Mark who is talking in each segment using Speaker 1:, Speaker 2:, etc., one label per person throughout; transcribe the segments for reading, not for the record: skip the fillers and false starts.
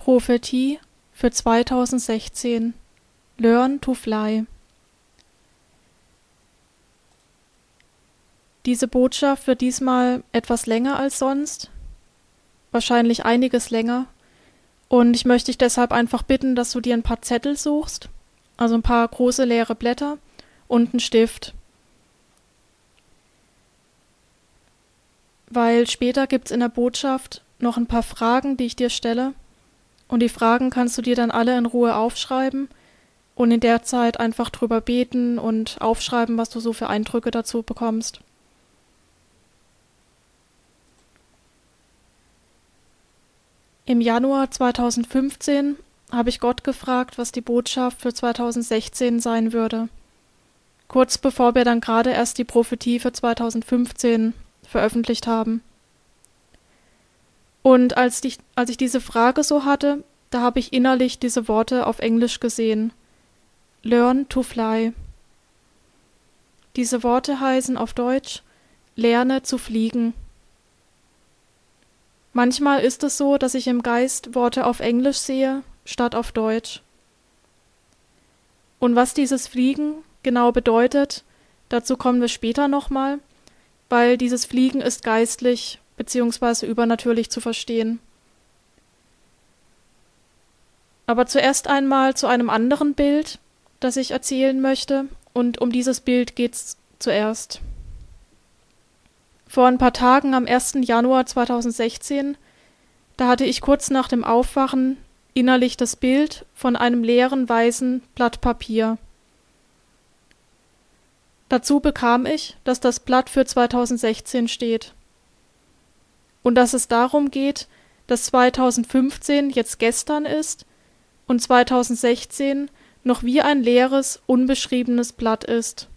Speaker 1: Prophetie für 2016. Learn to Fly. Diese Botschaft wird diesmal etwas länger als sonst, wahrscheinlich einiges länger, und ich möchte dich deshalb einfach bitten, dass du dir ein paar Zettel suchst, also ein paar große leere Blätter und einen Stift. Weil später gibt es in der Botschaft noch ein paar Fragen, die ich dir stelle, und die Fragen kannst du dir dann alle in Ruhe aufschreiben und in der Zeit einfach drüber beten und aufschreiben, was du so für Eindrücke dazu bekommst. Im Januar 2015 habe ich Gott gefragt, was die Botschaft für 2016 sein würde. Kurz bevor wir dann gerade erst die Prophetie für 2015 veröffentlicht haben. Und als ich diese Frage so hatte, da habe ich innerlich diese Worte auf Englisch gesehen. Learn to fly. Diese Worte heißen auf Deutsch, lerne zu fliegen. Manchmal ist es so, dass ich im Geist Worte auf Englisch sehe, statt auf Deutsch. Und was dieses Fliegen genau bedeutet, dazu kommen wir später nochmal, weil dieses Fliegen ist geistlich bzw. übernatürlich zu verstehen. Aber zuerst einmal zu einem anderen Bild, das ich erzählen möchte, und um dieses Bild geht's zuerst. Vor ein paar Tagen am 1. Januar 2016, da hatte ich kurz nach dem Aufwachen innerlich das Bild von einem leeren weißen Blatt Papier. Dazu bekam ich, dass das Blatt für 2016 steht. Und dass es darum geht, dass 2015 jetzt gestern ist und 2016 noch wie ein leeres, unbeschriebenes Blatt ist.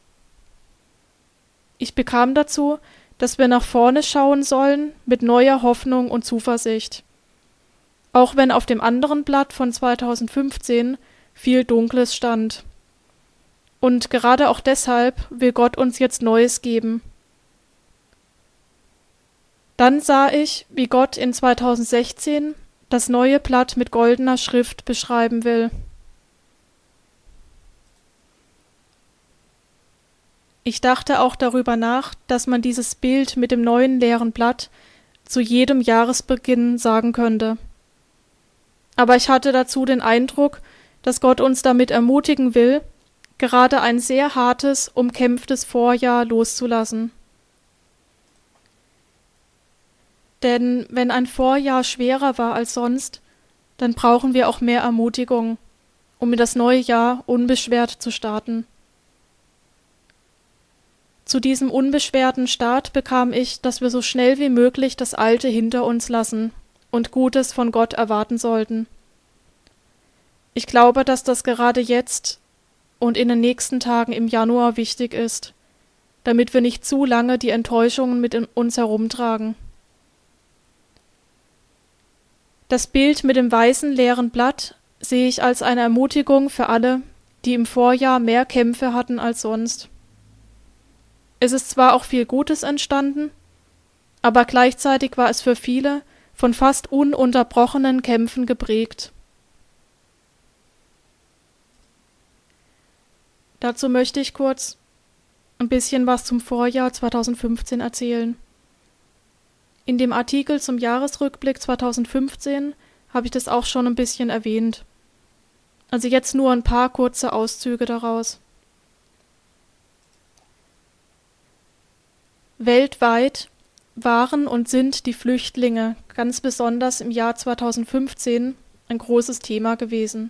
Speaker 1: Ich bekam dazu, dass wir nach vorne schauen sollen mit neuer Hoffnung und Zuversicht. Auch wenn auf dem anderen Blatt von 2015 viel Dunkles stand. Und gerade auch deshalb will Gott uns jetzt Neues geben. Dann sah ich, wie Gott in 2016 das neue Blatt mit goldener Schrift beschreiben will. Ich dachte auch darüber nach, dass man dieses Bild mit dem neuen leeren Blatt zu jedem Jahresbeginn sagen könnte. Aber ich hatte dazu den Eindruck, dass Gott uns damit ermutigen will, gerade ein sehr hartes, umkämpftes Vorjahr loszulassen. Denn wenn ein Vorjahr schwerer war als sonst, dann brauchen wir auch mehr Ermutigung, um in das neue Jahr unbeschwert zu starten. Zu diesem unbeschwerten Start bekam ich, dass wir so schnell wie möglich das Alte hinter uns lassen und Gutes von Gott erwarten sollten. Ich glaube, dass das gerade jetzt und in den nächsten Tagen im Januar wichtig ist, damit wir nicht zu lange die Enttäuschungen mit uns herumtragen. Das Bild mit dem weißen leeren Blatt sehe ich als eine Ermutigung für alle, die im Vorjahr mehr Kämpfe hatten als sonst. Es ist zwar auch viel Gutes entstanden, aber gleichzeitig war es für viele von fast ununterbrochenen Kämpfen geprägt. Dazu möchte ich kurz ein bisschen was zum Vorjahr 2015 erzählen. In dem Artikel zum Jahresrückblick 2015 habe ich das auch schon ein bisschen erwähnt. Also jetzt nur ein paar kurze Auszüge daraus. Weltweit waren und sind die Flüchtlinge, ganz besonders im Jahr 2015, ein großes Thema gewesen.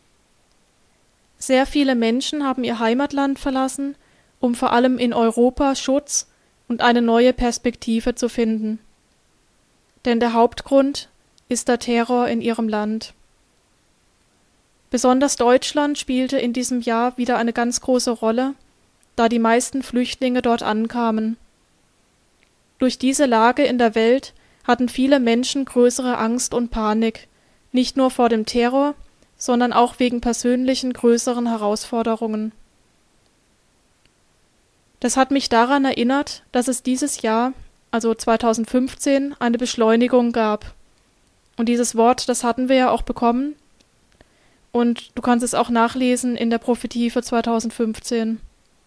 Speaker 1: Sehr viele Menschen haben ihr Heimatland verlassen, um vor allem in Europa Schutz und eine neue Perspektive zu finden. Denn der Hauptgrund ist der Terror in ihrem Land. Besonders Deutschland spielte in diesem Jahr wieder eine ganz große Rolle, da die meisten Flüchtlinge dort ankamen. Durch diese Lage in der Welt hatten viele Menschen größere Angst und Panik, nicht nur vor dem Terror, sondern auch wegen persönlichen größeren Herausforderungen. Das hat mich daran erinnert, dass es dieses Jahr, also 2015, eine Beschleunigung gab. Und dieses Wort, das hatten wir ja auch bekommen. Und du kannst es auch nachlesen in der Prophetie für 2015.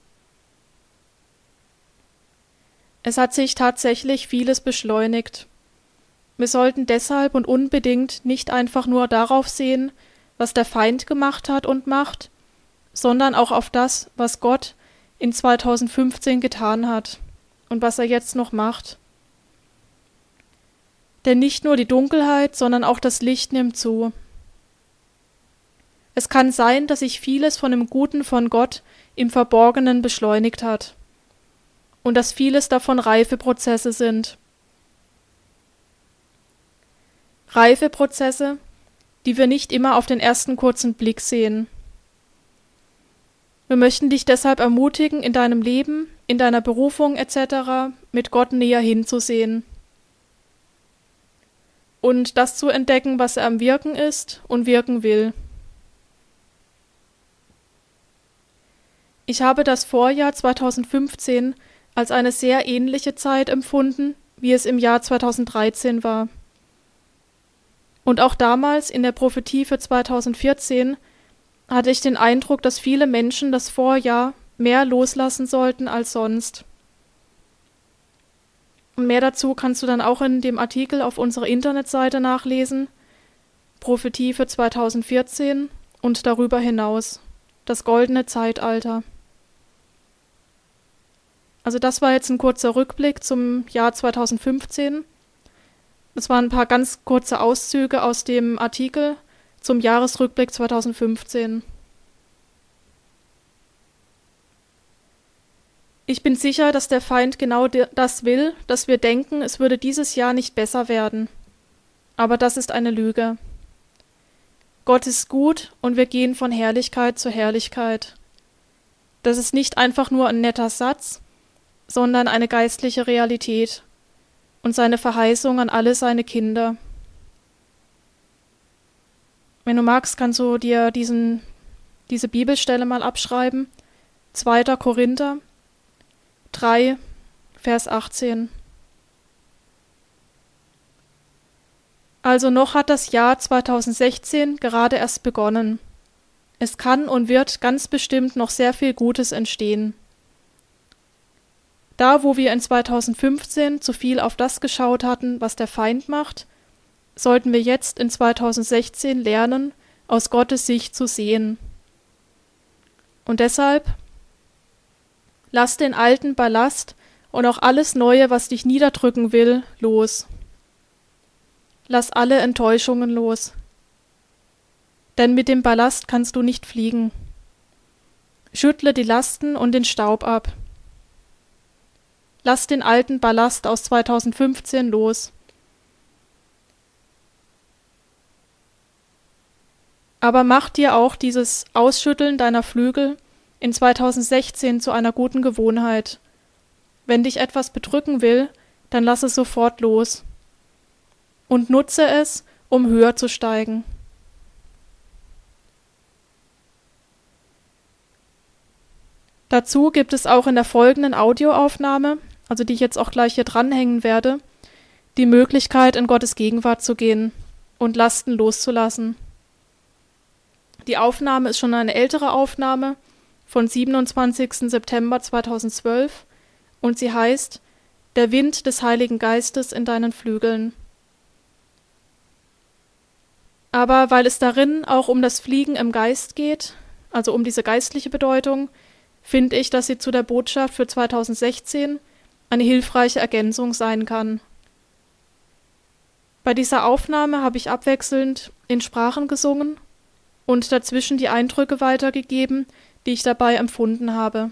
Speaker 1: Es hat sich tatsächlich vieles beschleunigt. Wir sollten deshalb und unbedingt nicht einfach nur darauf sehen, was der Feind gemacht hat und macht, sondern auch auf das, was Gott in 2015 getan hat und was er jetzt noch macht. Denn nicht nur die Dunkelheit, sondern auch das Licht nimmt zu. Es kann sein, dass sich vieles von dem Guten von Gott im Verborgenen beschleunigt hat und dass vieles davon Reifeprozesse sind. Reifeprozesse, die wir nicht immer auf den ersten kurzen Blick sehen. Wir möchten dich deshalb ermutigen, in deinem Leben, in deiner Berufung etc. mit Gott näher hinzusehen und das zu entdecken, was er am Wirken ist und wirken will. Ich habe das Vorjahr 2015 als eine sehr ähnliche Zeit empfunden, wie es im Jahr 2013 war. Und auch damals in der Prophetie für 2014 hatte ich den Eindruck, dass viele Menschen das Vorjahr mehr loslassen sollten als sonst. Und mehr dazu kannst du dann auch in dem Artikel auf unserer Internetseite nachlesen, Prophetie für 2014 und darüber hinaus, das goldene Zeitalter. Also das war jetzt ein kurzer Rückblick zum Jahr 2015. Das waren ein paar ganz kurze Auszüge aus dem Artikel zum Jahresrückblick 2015. Ich bin sicher, dass der Feind genau das will, dass wir denken, es würde dieses Jahr nicht besser werden. Aber das ist eine Lüge. Gott ist gut und wir gehen von Herrlichkeit zu Herrlichkeit. Das ist nicht einfach nur ein netter Satz, sondern eine geistliche Realität und seine Verheißung an alle seine Kinder. Wenn du magst, kannst du dir diese Bibelstelle mal abschreiben. 2. Korinther 3, Vers 18. Also noch hat das Jahr 2016 gerade erst begonnen. Es kann und wird ganz bestimmt noch sehr viel Gutes entstehen. Da, wo wir in 2015 zu viel auf das geschaut hatten, was der Feind macht, sollten wir jetzt in 2016 lernen, aus Gottes Sicht zu sehen. Und deshalb, lass den alten Ballast und auch alles Neue, was dich niederdrücken will, los. Lass alle Enttäuschungen los. Denn mit dem Ballast kannst du nicht fliegen. Schüttle die Lasten und den Staub ab. Lass den alten Ballast aus 2015 los. Aber mach dir auch dieses Ausschütteln deiner Flügel in 2016 zu einer guten Gewohnheit. Wenn dich etwas bedrücken will, dann lass es sofort los. Und nutze es, um höher zu steigen. Dazu gibt es auch in der folgenden Audioaufnahme, also die ich jetzt auch gleich hier dranhängen werde, die Möglichkeit, in Gottes Gegenwart zu gehen und Lasten loszulassen. Die Aufnahme ist schon eine ältere Aufnahme von 27. September 2012 und sie heißt Der Wind des Heiligen Geistes in deinen Flügeln. Aber weil es darin auch um das Fliegen im Geist geht, also um diese geistliche Bedeutung, finde ich, dass sie zu der Botschaft für 2016 eine hilfreiche Ergänzung sein kann. Bei dieser Aufnahme habe ich abwechselnd in Sprachen gesungen und dazwischen die Eindrücke weitergegeben, die ich dabei empfunden habe.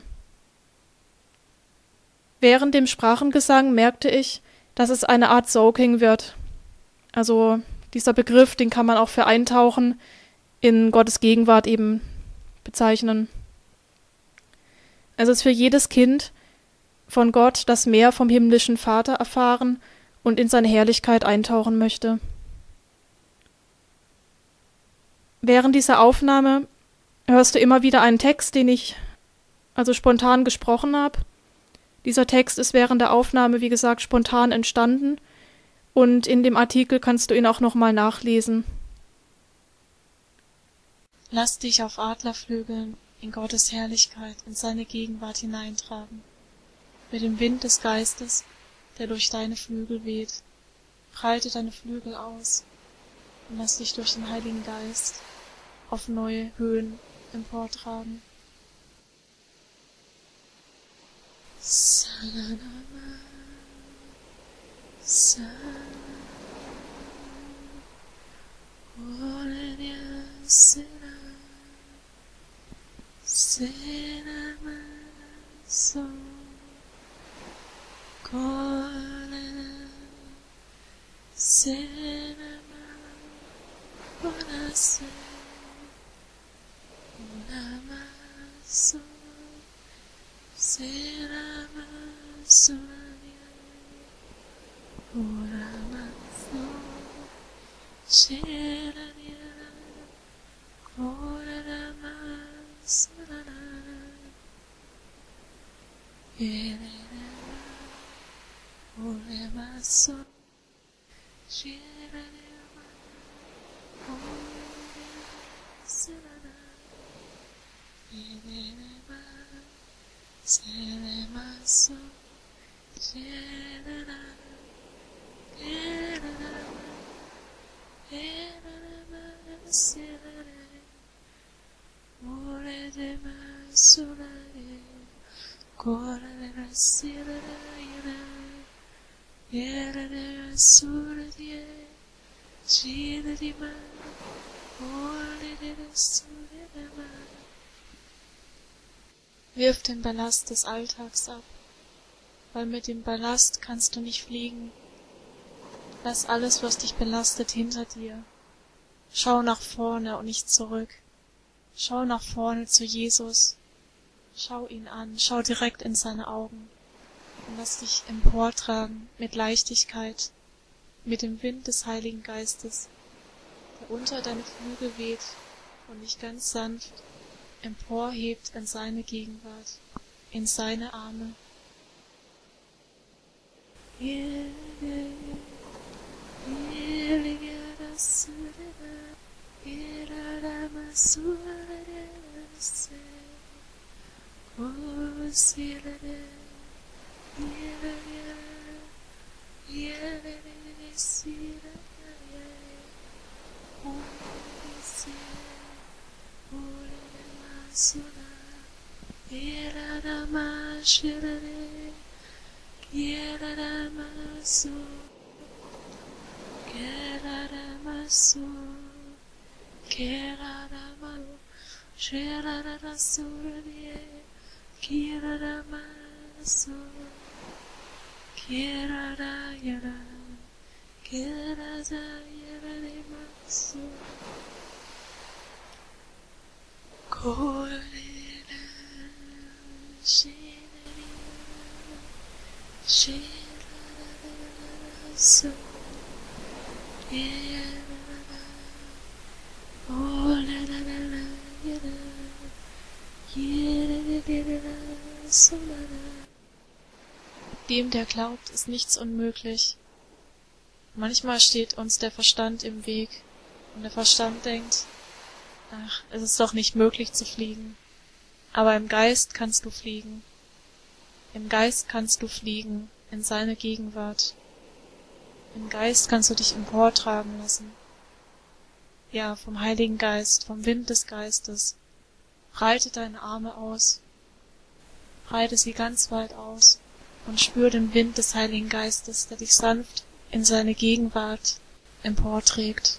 Speaker 1: Während dem Sprachengesang merkte ich, dass es eine Art Soaking wird. Also dieser Begriff, den kann man auch für Eintauchen in Gottes Gegenwart eben bezeichnen. Es ist für jedes Kind von Gott, das mehr vom himmlischen Vater erfahren und in seine Herrlichkeit eintauchen möchte. Während dieser Aufnahme hörst du immer wieder einen Text, den ich also spontan gesprochen habe. Dieser Text ist während der Aufnahme, wie gesagt, spontan entstanden Und in dem Artikel kannst du ihn auch nochmal nachlesen.
Speaker 2: Lass dich auf Adlerflügeln in Gottes Herrlichkeit, in seine Gegenwart hineintragen. Mit dem Wind des Geistes, der durch deine Flügel weht. Breite deine Flügel aus und lass dich durch den Heiligen Geist auf neue Höhen emportragen. Wirf den Ballast des Alltags ab, weil mit dem Ballast kannst du nicht fliegen. Lass alles, was dich belastet, hinter dir. Schau nach vorne und nicht zurück. Schau nach vorne zu Jesus. Schau ihn an, schau direkt in seine Augen und lass dich emportragen mit Leichtigkeit, mit dem Wind des Heiligen Geistes, der unter deine Flügel weht und dich ganz sanft emporhebt in seine Gegenwart, in seine Arme. Dem, der glaubt, ist nichts unmöglich. Manchmal steht uns der Verstand im Weg und der Verstand denkt, ach, es ist doch nicht möglich zu fliegen. Aber im Geist kannst du fliegen. Im Geist kannst du fliegen in seine Gegenwart. Im Geist kannst du dich emportragen lassen. Ja, vom Heiligen Geist, vom Wind des Geistes. Breite deine Arme aus. Breite sie ganz weit aus und spür den Wind des Heiligen Geistes, der dich sanft in seine Gegenwart emporträgt.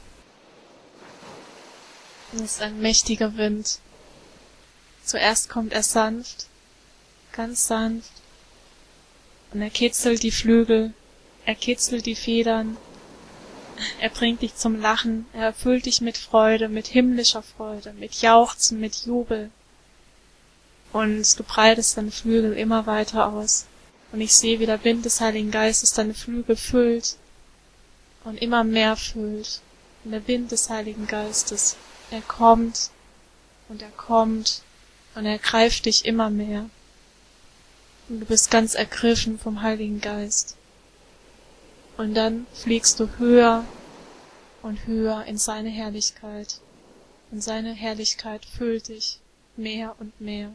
Speaker 2: Es ist ein mächtiger Wind. Zuerst kommt er sanft, ganz sanft, und er kitzelt die Flügel, er kitzelt die Federn, er bringt dich zum Lachen, er erfüllt dich mit Freude, mit himmlischer Freude, mit Jauchzen, mit Jubel. Und du breitest deine Flügel immer weiter aus. Und ich sehe, wie der Wind des Heiligen Geistes deine Flügel füllt und immer mehr füllt. Und der Wind des Heiligen Geistes, er kommt und er kommt und er greift dich immer mehr. Und du bist ganz ergriffen vom Heiligen Geist. Und dann fliegst du höher und höher in seine Herrlichkeit. Und seine Herrlichkeit füllt dich mehr und mehr.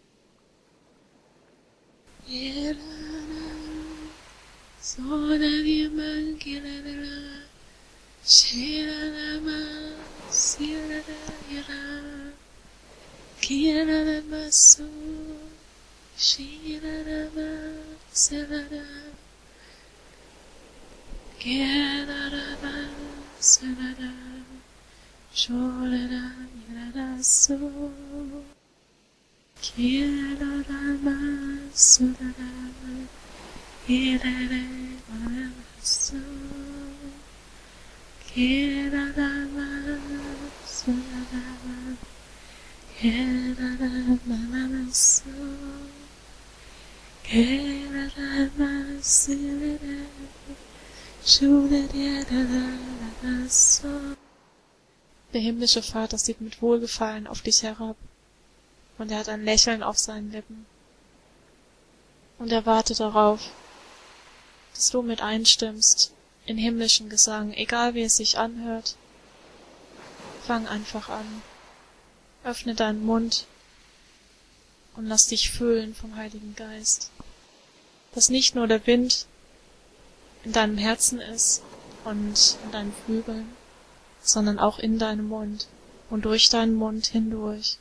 Speaker 2: Der himmlische Vater sieht mit Wohlgefallen auf dich herab, und er hat ein Lächeln auf seinen Lippen. Und er wartet darauf, dass du mit einstimmst in himmlischen Gesang, egal wie es sich anhört. Fang einfach an. Öffne deinen Mund und lass dich füllen vom Heiligen Geist. Dass nicht nur der Wind in deinem Herzen ist und in deinen Flügeln, sondern auch in deinem Mund und durch deinen Mund hindurch.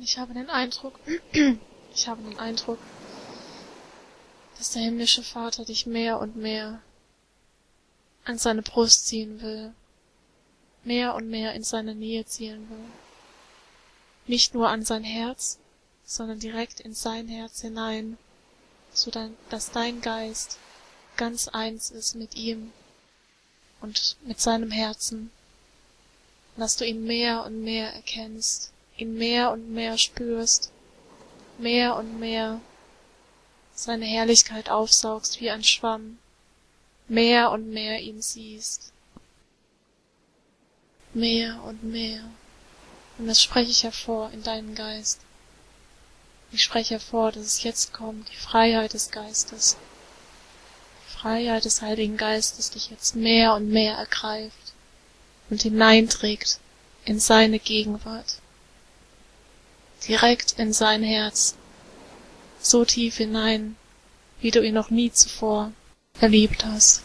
Speaker 2: Ich habe den Eindruck, dass der himmlische Vater dich mehr und mehr an seine Brust ziehen will, mehr und mehr in seine Nähe ziehen will. Nicht nur an sein Herz, sondern direkt in sein Herz hinein, dass dein Geist ganz eins ist mit ihm und mit seinem Herzen, und dass du ihn mehr und mehr erkennst, ihn mehr und mehr spürst, mehr und mehr seine Herrlichkeit aufsaugst wie ein Schwamm, mehr und mehr ihn siehst, mehr und mehr. Und das spreche ich hervor in deinen Geist. Ich spreche hervor, dass es jetzt kommt, die Freiheit des Geistes. Die Freiheit des Heiligen Geistes dich jetzt mehr und mehr ergreift und hineinträgt in seine Gegenwart. Direkt in sein Herz, so tief hinein, wie du ihn noch nie zuvor erlebt hast.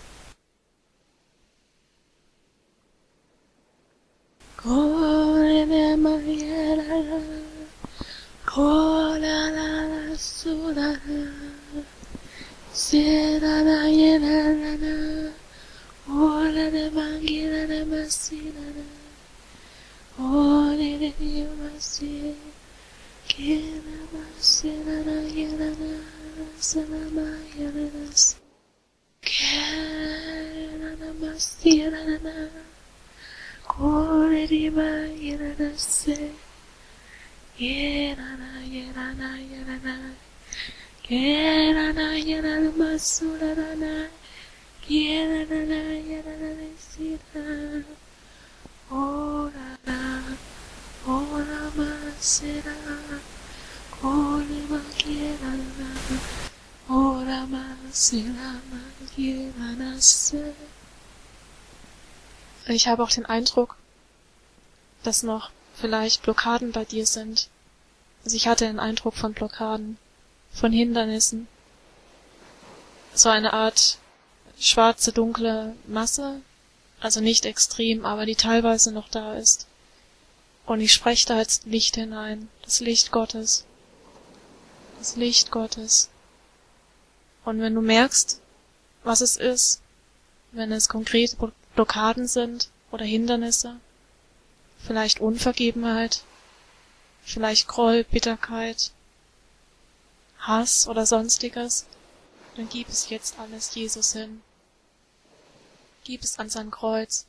Speaker 2: Ich habe auch den Eindruck, dass noch vielleicht Blockaden bei dir sind. Also ich hatte den Eindruck von Blockaden, von Hindernissen. So eine Art schwarze, dunkle Masse, also nicht extrem, aber die teilweise noch da ist. Und ich spreche da jetzt Licht hinein, das Licht Gottes. Das Licht Gottes. Und wenn du merkst, was es ist, wenn es konkrete Blockaden sind oder Hindernisse, vielleicht Unvergebenheit, vielleicht Groll, Bitterkeit, Hass oder sonstiges, dann gib es jetzt alles Jesus hin. Gib es an sein Kreuz.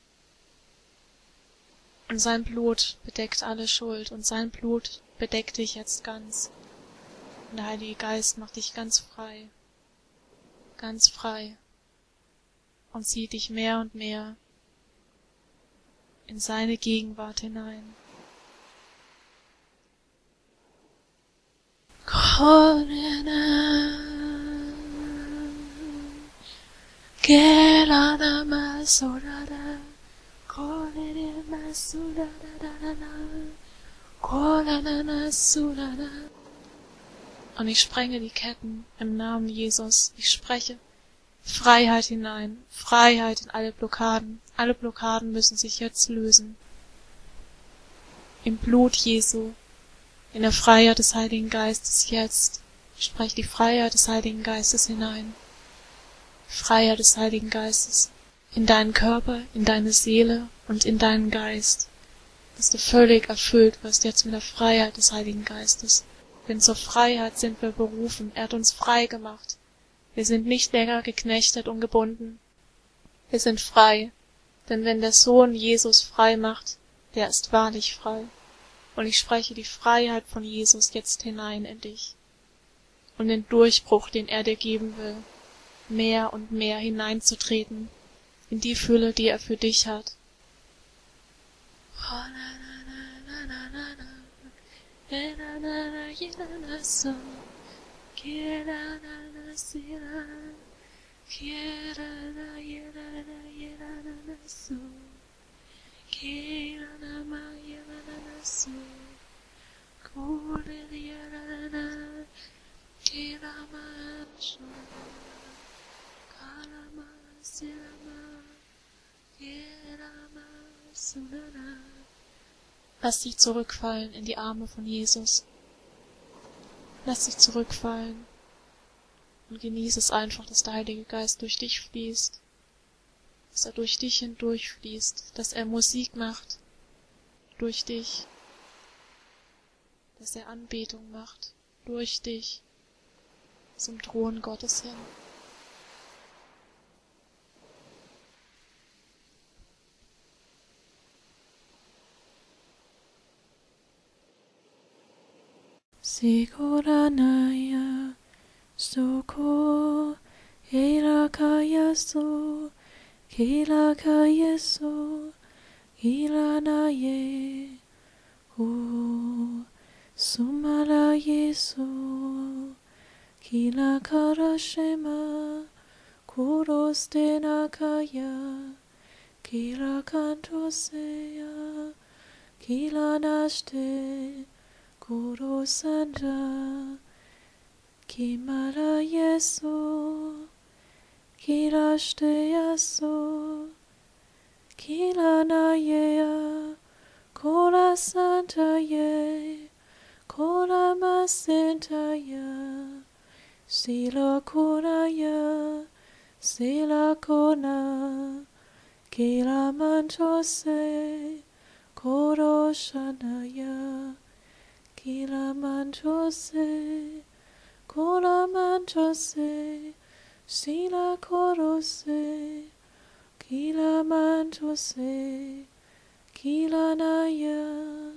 Speaker 2: Und sein Blut bedeckt alle Schuld und sein Blut bedeckt dich jetzt ganz. Und der Heilige Geist macht dich ganz frei und zieht dich mehr und mehr in seine Gegenwart hinein. Und ich sprenge die Ketten im Namen Jesus. Ich spreche Freiheit hinein, Freiheit in alle Blockaden. Alle Blockaden müssen sich jetzt lösen. Im Blut Jesu, in der Freiheit des Heiligen Geistes jetzt. Ich spreche die Freiheit des Heiligen Geistes hinein. Freiheit des Heiligen Geistes in deinen Körper, in deine Seele und in deinen Geist. Dass du völlig erfüllt wirst jetzt mit der Freiheit des Heiligen Geistes. Denn zur Freiheit sind wir berufen. Er hat uns frei gemacht. Wir sind nicht länger geknechtet und gebunden. Wir sind frei. Denn wenn der Sohn Jesus frei macht, der ist wahrlich frei. Und ich spreche die Freiheit von Jesus jetzt hinein in dich. Und den Durchbruch, den er dir geben will, mehr und mehr hineinzutreten in die Fülle, die er für dich hat. Lass dich zurückfallen in die Arme von Jesus. Lass dich zurückfallen und genieße es einfach, dass der Heilige Geist durch dich fließt, dass er durch dich hindurch fließt, dass er Musik macht durch dich, dass er Anbetung macht durch dich zum Thron Gottes hin.
Speaker 1: Sikoranaya Soko Hirakaya So Hilakaya So Hilanaye O Sumaraye So Hilakarashema Kurostenakaya Hilakantoseya Hilanashte Kurosandra Kimara Yeso Kirashteyaso Kilanayea Kora Santaye Kora Masentaya Sila Konaya Sila Kona Kila Mantose Koro Shanaya Kila Mantose Kora Mantose Sila Korose Kila Mantose Kila Naya.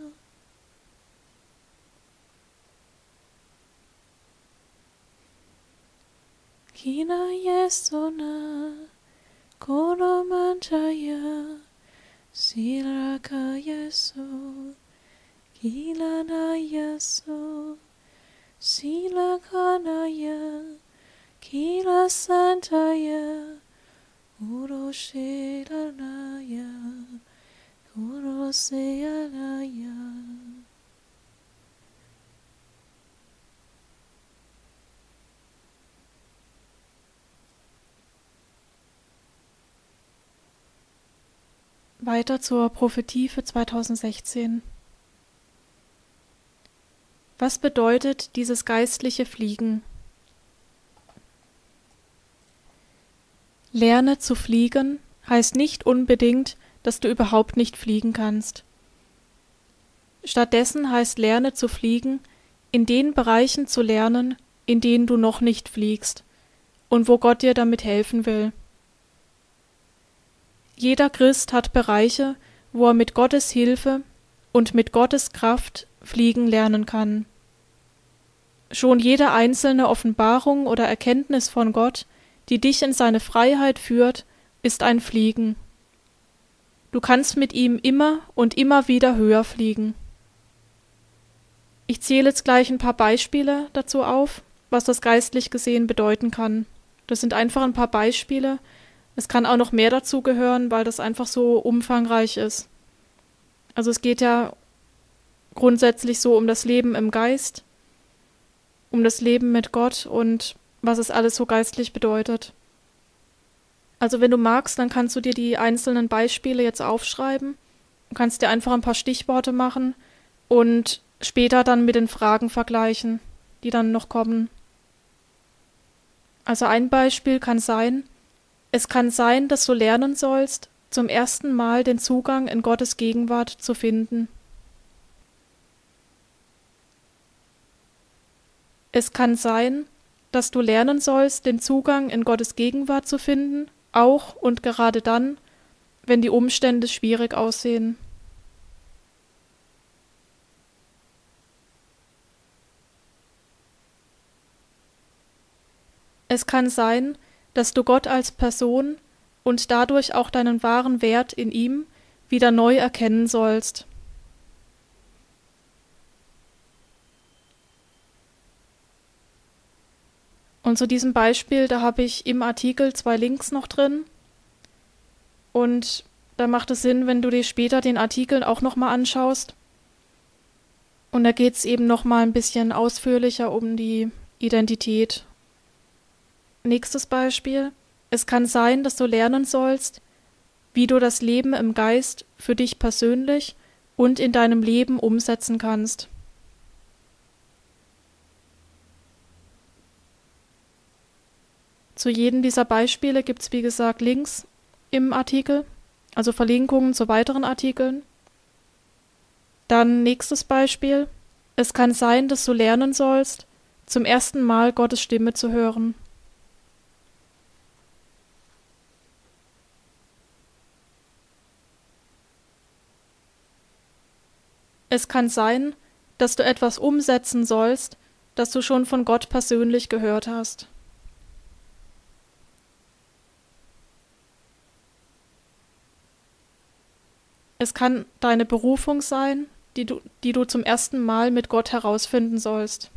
Speaker 1: Kila Yesona Koro Mantaya Sila Kayeso Kila Nayaso Sila Kanaya Kila Santaya Uroshelanaya Uroseyanaya. Weiter zur Prophetie für 2016. Was bedeutet dieses geistliche Fliegen? Lerne zu fliegen heißt nicht unbedingt, dass du überhaupt nicht fliegen kannst. Stattdessen heißt Lerne zu fliegen, in den Bereichen zu lernen, in denen du noch nicht fliegst und wo Gott dir damit helfen will. Jeder Christ hat Bereiche, wo er mit Gottes Hilfe und mit Gottes Kraft fliegen lernen kann. Schon jede einzelne Offenbarung oder Erkenntnis von Gott, die dich in seine Freiheit führt, ist ein Fliegen. Du kannst mit ihm immer und immer wieder höher fliegen. Ich zähle jetzt gleich ein paar Beispiele dazu auf, was das geistlich gesehen bedeuten kann. Das sind einfach ein paar Beispiele. Es kann auch noch mehr dazu gehören, weil das einfach so umfangreich ist. Also es geht ja grundsätzlich so um das Leben im Geist, um das Leben mit Gott und was es alles so geistlich bedeutet. Also wenn du magst, dann kannst du dir die einzelnen Beispiele jetzt aufschreiben. Du kannst dir einfach ein paar Stichworte machen und später dann mit den Fragen vergleichen, die dann noch kommen. Also ein Beispiel kann sein, es kann sein, dass du lernen sollst, zum ersten Mal den Zugang in Gottes Gegenwart zu finden. Es kann sein, dass du lernen sollst, den Zugang in Gottes Gegenwart zu finden, auch und gerade dann, wenn die Umstände schwierig aussehen. Es kann sein, dass du Gott als Person und dadurch auch deinen wahren Wert in ihm wieder neu erkennen sollst. Und zu diesem Beispiel, da habe ich im Artikel 2 Links noch drin. Und da macht es Sinn, wenn du dir später den Artikel auch nochmal anschaust. Und da geht es eben nochmal ein bisschen ausführlicher um die Identität. Nächstes Beispiel. Es kann sein, dass du lernen sollst, wie du das Leben im Geist für dich persönlich und in deinem Leben umsetzen kannst. Zu jedem dieser Beispiele gibt es, wie gesagt, Links im Artikel, also Verlinkungen zu weiteren Artikeln. Dann nächstes Beispiel. Es kann sein, dass du lernen sollst, zum ersten Mal Gottes Stimme zu hören. Es kann sein, dass du etwas umsetzen sollst, das du schon von Gott persönlich gehört hast. Es kann deine Berufung sein, die du zum ersten Mal mit Gott herausfinden sollst.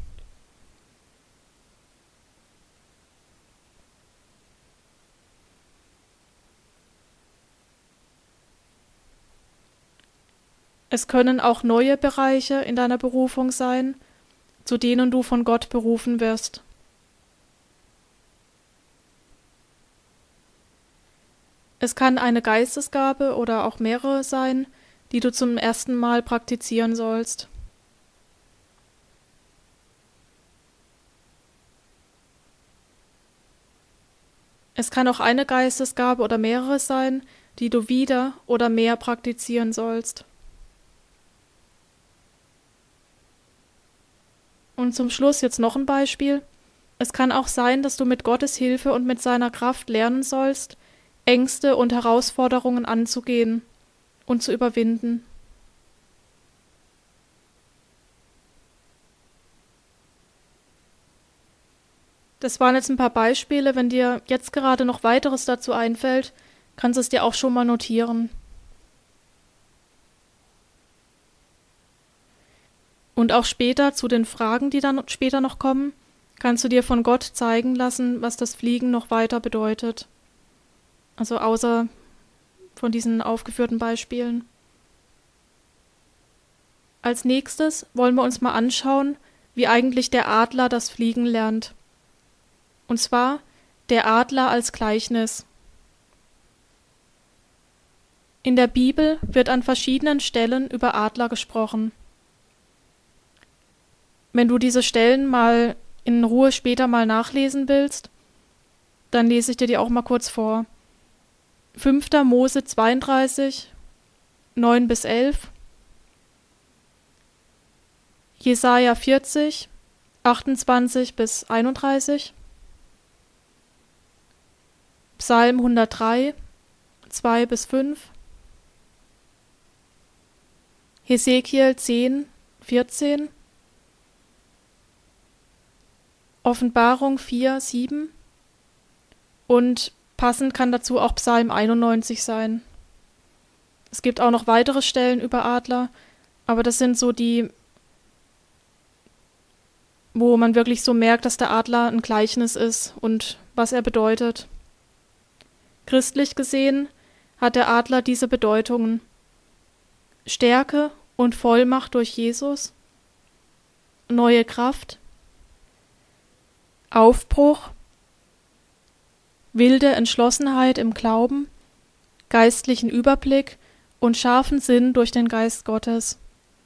Speaker 1: Es können auch neue Bereiche in deiner Berufung sein, zu denen du von Gott berufen wirst. Es kann eine Geistesgabe oder auch mehrere sein, die du zum ersten Mal praktizieren sollst. Es kann auch eine Geistesgabe oder mehrere sein, die du wieder oder mehr praktizieren sollst. Und zum Schluss jetzt noch ein Beispiel. Es kann auch sein, dass du mit Gottes Hilfe und mit seiner Kraft lernen sollst, Ängste und Herausforderungen anzugehen und zu überwinden. Das waren jetzt ein paar Beispiele. Wenn dir jetzt gerade noch weiteres dazu einfällt, kannst du es dir auch schon mal notieren. Und auch später zu den Fragen, die dann später noch kommen, kannst du dir von Gott zeigen lassen, was das Fliegen noch weiter bedeutet. Also außer von diesen aufgeführten Beispielen. Als nächstes wollen wir uns mal anschauen, wie eigentlich der Adler das Fliegen lernt. Und zwar der Adler als Gleichnis. In der Bibel wird an verschiedenen Stellen über Adler gesprochen. Wenn du diese Stellen mal in Ruhe später mal nachlesen willst, dann lese ich dir die auch mal kurz vor. 5. Mose 32, 9-11, Jesaja 40, 28-31, Psalm 103, 2-5, Hesekiel 10, 14, Offenbarung 4, 7 und passend kann dazu auch Psalm 91 sein. Es gibt auch noch weitere Stellen über Adler, aber das sind so die, wo man wirklich so merkt, dass der Adler ein Gleichnis ist und was er bedeutet. Christlich gesehen hat der Adler diese Bedeutungen: Stärke und Vollmacht durch Jesus, neue Kraft, Aufbruch, wilde Entschlossenheit im Glauben, geistlichen Überblick und scharfen Sinn durch den Geist Gottes.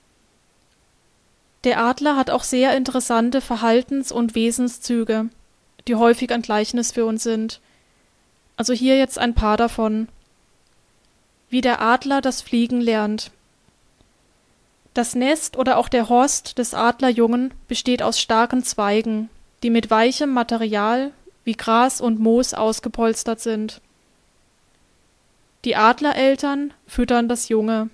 Speaker 1: Der Adler hat auch sehr interessante Verhaltens- und Wesenszüge, die häufig ein Gleichnis für uns sind. Also hier jetzt ein paar davon. Wie der Adler das Fliegen lernt. Das Nest oder auch der Horst des Adlerjungen besteht aus starken Zweigen, die mit weichem Material wie Gras und Moos ausgepolstert sind. Die Adlereltern füttern das Junge.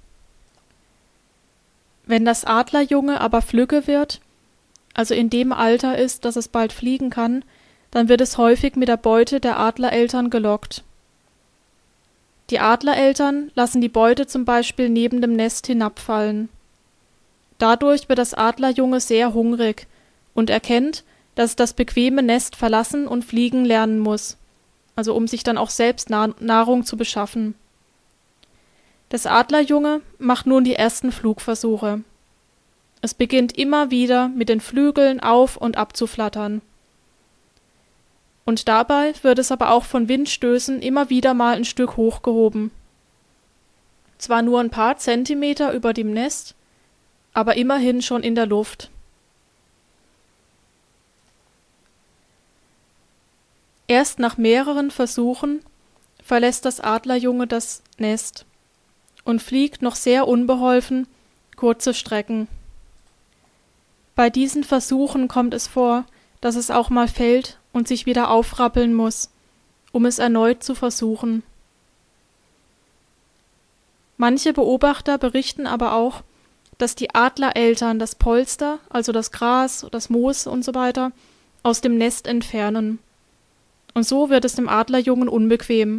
Speaker 1: Wenn das Adlerjunge aber flügge wird, also in dem Alter ist, dass es bald fliegen kann, dann wird es häufig mit der Beute der Adlereltern gelockt. Die Adlereltern lassen die Beute zum Beispiel neben dem Nest hinabfallen. Dadurch wird das Adlerjunge sehr hungrig und erkennt, dass es das bequeme Nest verlassen und fliegen lernen muss, also um sich dann auch selbst Nahrung zu beschaffen. Das Adlerjunge macht nun die ersten Flugversuche. Es beginnt immer wieder mit den Flügeln auf und ab zu flattern. Und dabei wird es aber auch von Windstößen immer wieder mal ein Stück hochgehoben. zwar nur ein paar Zentimeter über dem Nest, aber immerhin schon in der Luft. Erst nach mehreren Versuchen verlässt das Adlerjunge das Nest und fliegt noch sehr unbeholfen kurze Strecken. Bei diesen Versuchen kommt es vor, dass es auch mal fällt und sich wieder aufrappeln muss, um es erneut zu versuchen. Manche Beobachter berichten aber auch, dass die Adlereltern das Polster, also das Gras, das Moos und so weiter, aus dem Nest entfernen. Und so wird es dem Adlerjungen unbequem.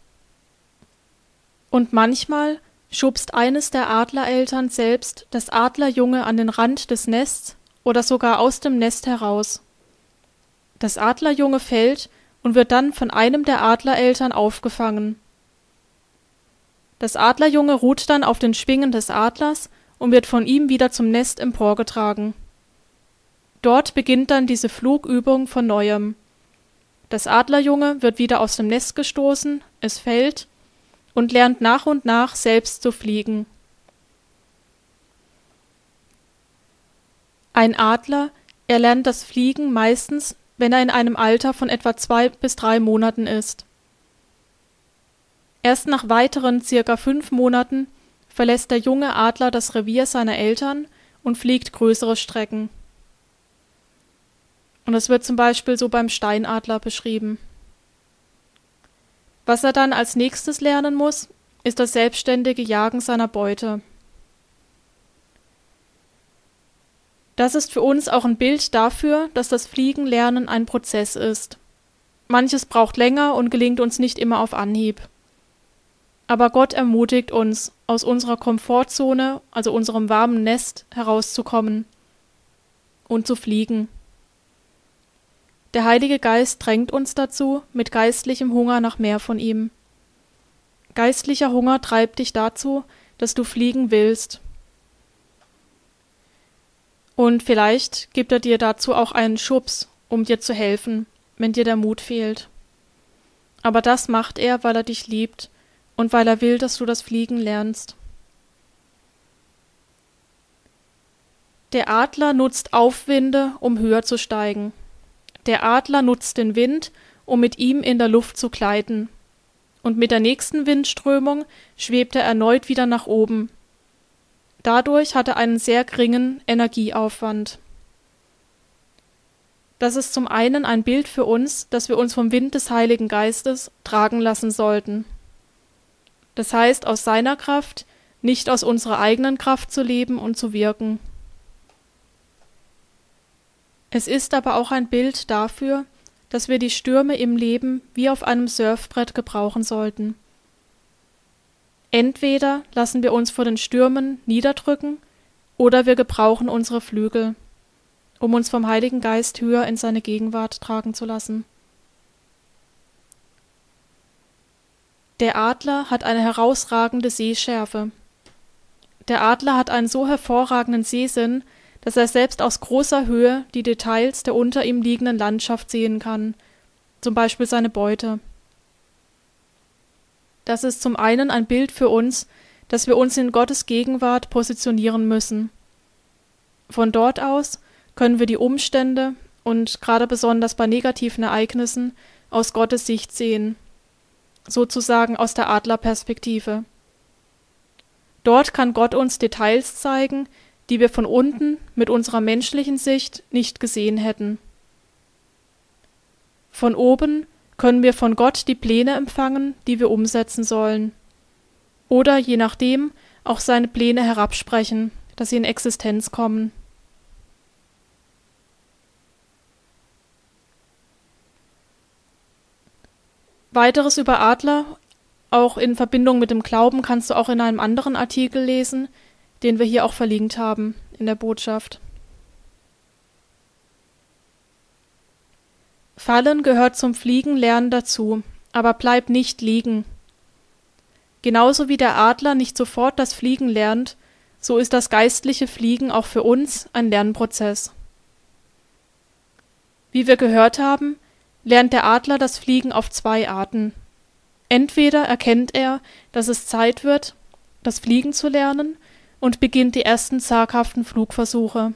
Speaker 1: Und manchmal schubst eines der Adlereltern selbst das Adlerjunge an den Rand des Nests oder sogar aus dem Nest heraus. Das Adlerjunge fällt und wird dann von einem der Adlereltern aufgefangen. Das Adlerjunge ruht dann auf den Schwingen des Adlers und wird von ihm wieder zum Nest emporgetragen. Dort beginnt dann diese Flugübung von neuem. Das Adlerjunge wird wieder aus dem Nest gestoßen, es fällt und lernt nach und nach selbst zu fliegen. Ein Adler erlernt das Fliegen meistens, wenn er in einem Alter von etwa 2 bis 3 Monaten ist. Erst nach weiteren ca. 5 Monaten verlässt der junge Adler das Revier seiner Eltern und fliegt größere Strecken. Und das wird zum Beispiel so beim Steinadler beschrieben. Was er dann als nächstes lernen muss, ist das selbstständige Jagen seiner Beute. Das ist für uns auch ein Bild dafür, dass das Fliegenlernen ein Prozess ist. Manches braucht länger und gelingt uns nicht immer auf Anhieb. Aber Gott ermutigt uns, aus unserer Komfortzone, also unserem warmen Nest, herauszukommen und zu fliegen. Der Heilige Geist drängt uns dazu, mit geistlichem Hunger nach mehr von ihm. Geistlicher Hunger treibt dich dazu, dass du fliegen willst. Und vielleicht gibt er dir dazu auch einen Schubs, um dir zu helfen, wenn dir der Mut fehlt. Aber das macht er, weil er dich liebt und weil er will, dass du das Fliegen lernst. Der Adler nutzt Aufwinde, um höher zu steigen. Der Adler nutzt den Wind, um mit ihm in der Luft zu gleiten. Und mit der nächsten Windströmung schwebt er erneut wieder nach oben. Dadurch hat er einen sehr geringen Energieaufwand. Das ist zum einen ein Bild für uns, dass wir uns vom Wind des Heiligen Geistes tragen lassen sollten. Das heißt, aus seiner Kraft, nicht aus unserer eigenen Kraft zu leben und zu wirken. Es ist aber auch ein Bild dafür, dass wir die Stürme im Leben wie auf einem Surfbrett gebrauchen sollten. Entweder lassen wir uns vor den Stürmen niederdrücken, oder wir gebrauchen unsere Flügel, um uns vom Heiligen Geist höher in seine Gegenwart tragen zu lassen. Der Adler hat eine herausragende Sehschärfe. Der Adler hat einen so hervorragenden Sehsinn, dass er selbst aus großer Höhe die Details der unter ihm liegenden Landschaft sehen kann, zum Beispiel seine Beute. Das ist zum einen ein Bild für uns, dass wir uns in Gottes Gegenwart positionieren müssen. Von dort aus können wir die Umstände und gerade besonders bei negativen Ereignissen aus Gottes Sicht sehen, sozusagen aus der Adlerperspektive. Dort kann Gott uns Details zeigen, die wir von unten mit unserer menschlichen Sicht nicht gesehen hätten. Von oben können wir von Gott die Pläne empfangen, die wir umsetzen sollen. Oder je nachdem auch seine Pläne herabsprechen, dass sie in Existenz kommen. Weiteres über Adler, auch in Verbindung mit dem Glauben, kannst du auch in einem anderen Artikel lesen, den wir hier auch verlinkt haben in der Botschaft. Fallen gehört zum Fliegenlernen dazu, aber bleib nicht liegen. Genauso wie der Adler nicht sofort das Fliegen lernt, so ist das geistliche Fliegen auch für uns ein Lernprozess. Wie wir gehört haben, lernt der Adler das Fliegen auf 2 Arten. Entweder erkennt er, dass es Zeit wird, das Fliegen zu lernen, und beginnt die ersten zaghaften Flugversuche.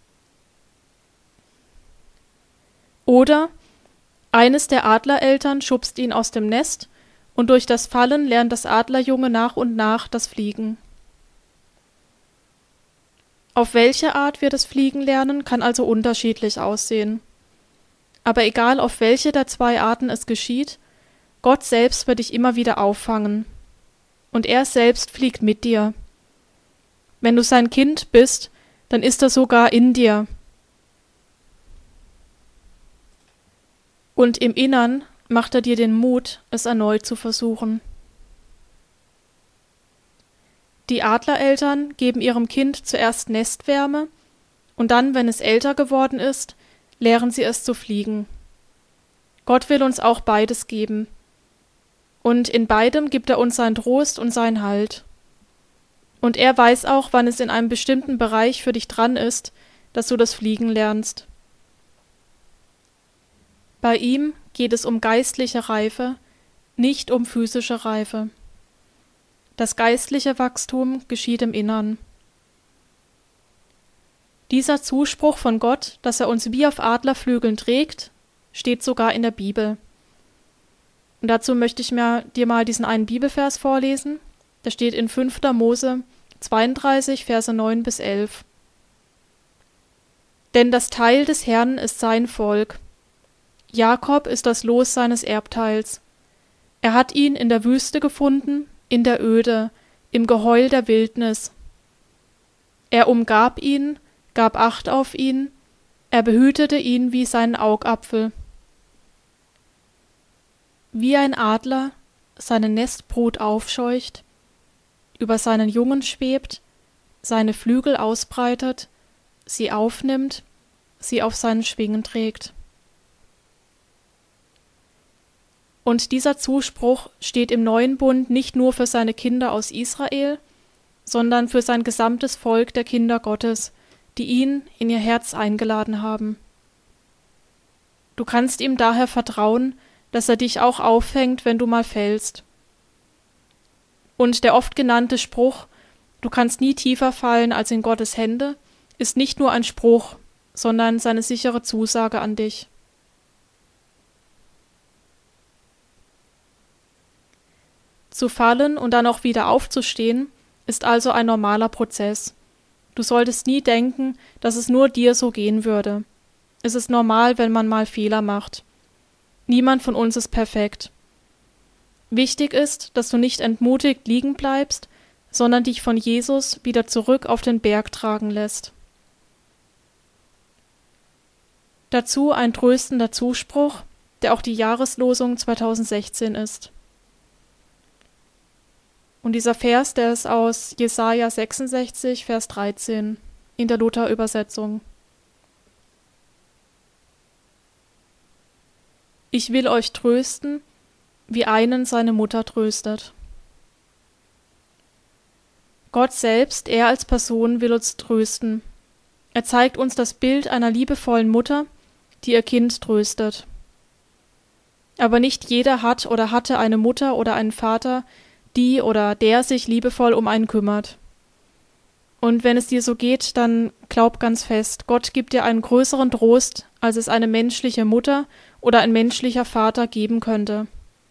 Speaker 1: Oder eines der Adlereltern schubst ihn aus dem Nest, und durch das Fallen lernt das Adlerjunge nach und nach das Fliegen. Auf welche Art wir das Fliegen lernen, kann also unterschiedlich aussehen. Aber egal auf welche der zwei Arten es geschieht, Gott selbst wird dich immer wieder auffangen. Und er selbst fliegt mit dir. Wenn du sein Kind bist, dann ist er sogar in dir. Und im Innern macht er dir den Mut, es erneut zu versuchen. Die Adlereltern geben ihrem Kind zuerst Nestwärme und dann, wenn es älter geworden ist, lehren sie es zu fliegen. Gott will uns auch beides geben. Und in beidem gibt er uns seinen Trost und seinen Halt. Und er weiß auch, wann es in einem bestimmten Bereich für dich dran ist, dass du das Fliegen lernst. Bei ihm geht es um geistliche Reife, nicht um physische Reife. Das geistliche Wachstum geschieht im Innern. Dieser Zuspruch von Gott, dass er uns wie auf Adlerflügeln trägt, steht sogar in der Bibel. Und dazu möchte ich dir mal diesen einen Bibelvers vorlesen. Der steht in 5. Mose 32, Verse 9 bis 11. Denn das Teil des Herrn ist sein Volk. Jakob ist das Los seines Erbteils. Er hat ihn in der Wüste gefunden, in der Öde, im Geheul der Wildnis. Er umgab ihn, gab Acht auf ihn, er behütete ihn wie seinen Augapfel. Wie ein Adler seine Nestbrut aufscheucht, über seinen Jungen schwebt, seine Flügel ausbreitet, sie aufnimmt, sie auf seinen Schwingen trägt. Und dieser Zuspruch steht im neuen Bund nicht nur für seine Kinder aus Israel, sondern für sein gesamtes Volk der Kinder Gottes, die ihn in ihr Herz eingeladen haben. Du kannst ihm daher vertrauen, dass er dich auch auffängt, wenn du mal fällst. Und der oft genannte Spruch, du kannst nie tiefer fallen als in Gottes Hände, ist nicht nur ein Spruch, sondern seine sichere Zusage an dich. Zu fallen und dann auch wieder aufzustehen, ist also ein normaler Prozess. Du solltest nie denken, dass es nur dir so gehen würde. Es ist normal, wenn man mal Fehler macht. Niemand von uns ist perfekt. Wichtig ist, dass du nicht entmutigt liegen bleibst, sondern dich von Jesus wieder zurück auf den Berg tragen lässt. Dazu ein tröstender Zuspruch, der auch die Jahreslosung 2016 ist. Und dieser Vers, der ist aus Jesaja 66, Vers 13 in der Luther-Übersetzung. Ich will euch trösten, wie einen seine Mutter tröstet. Gott selbst, er als Person, will uns trösten. Er zeigt uns das Bild einer liebevollen Mutter, die ihr Kind tröstet. Aber nicht jeder hat oder hatte eine Mutter oder einen Vater, die oder der sich liebevoll um einen kümmert. Und wenn es dir so geht, dann glaub ganz fest, Gott gibt dir einen größeren Trost, als es eine menschliche Mutter oder ein menschlicher Vater geben könnte.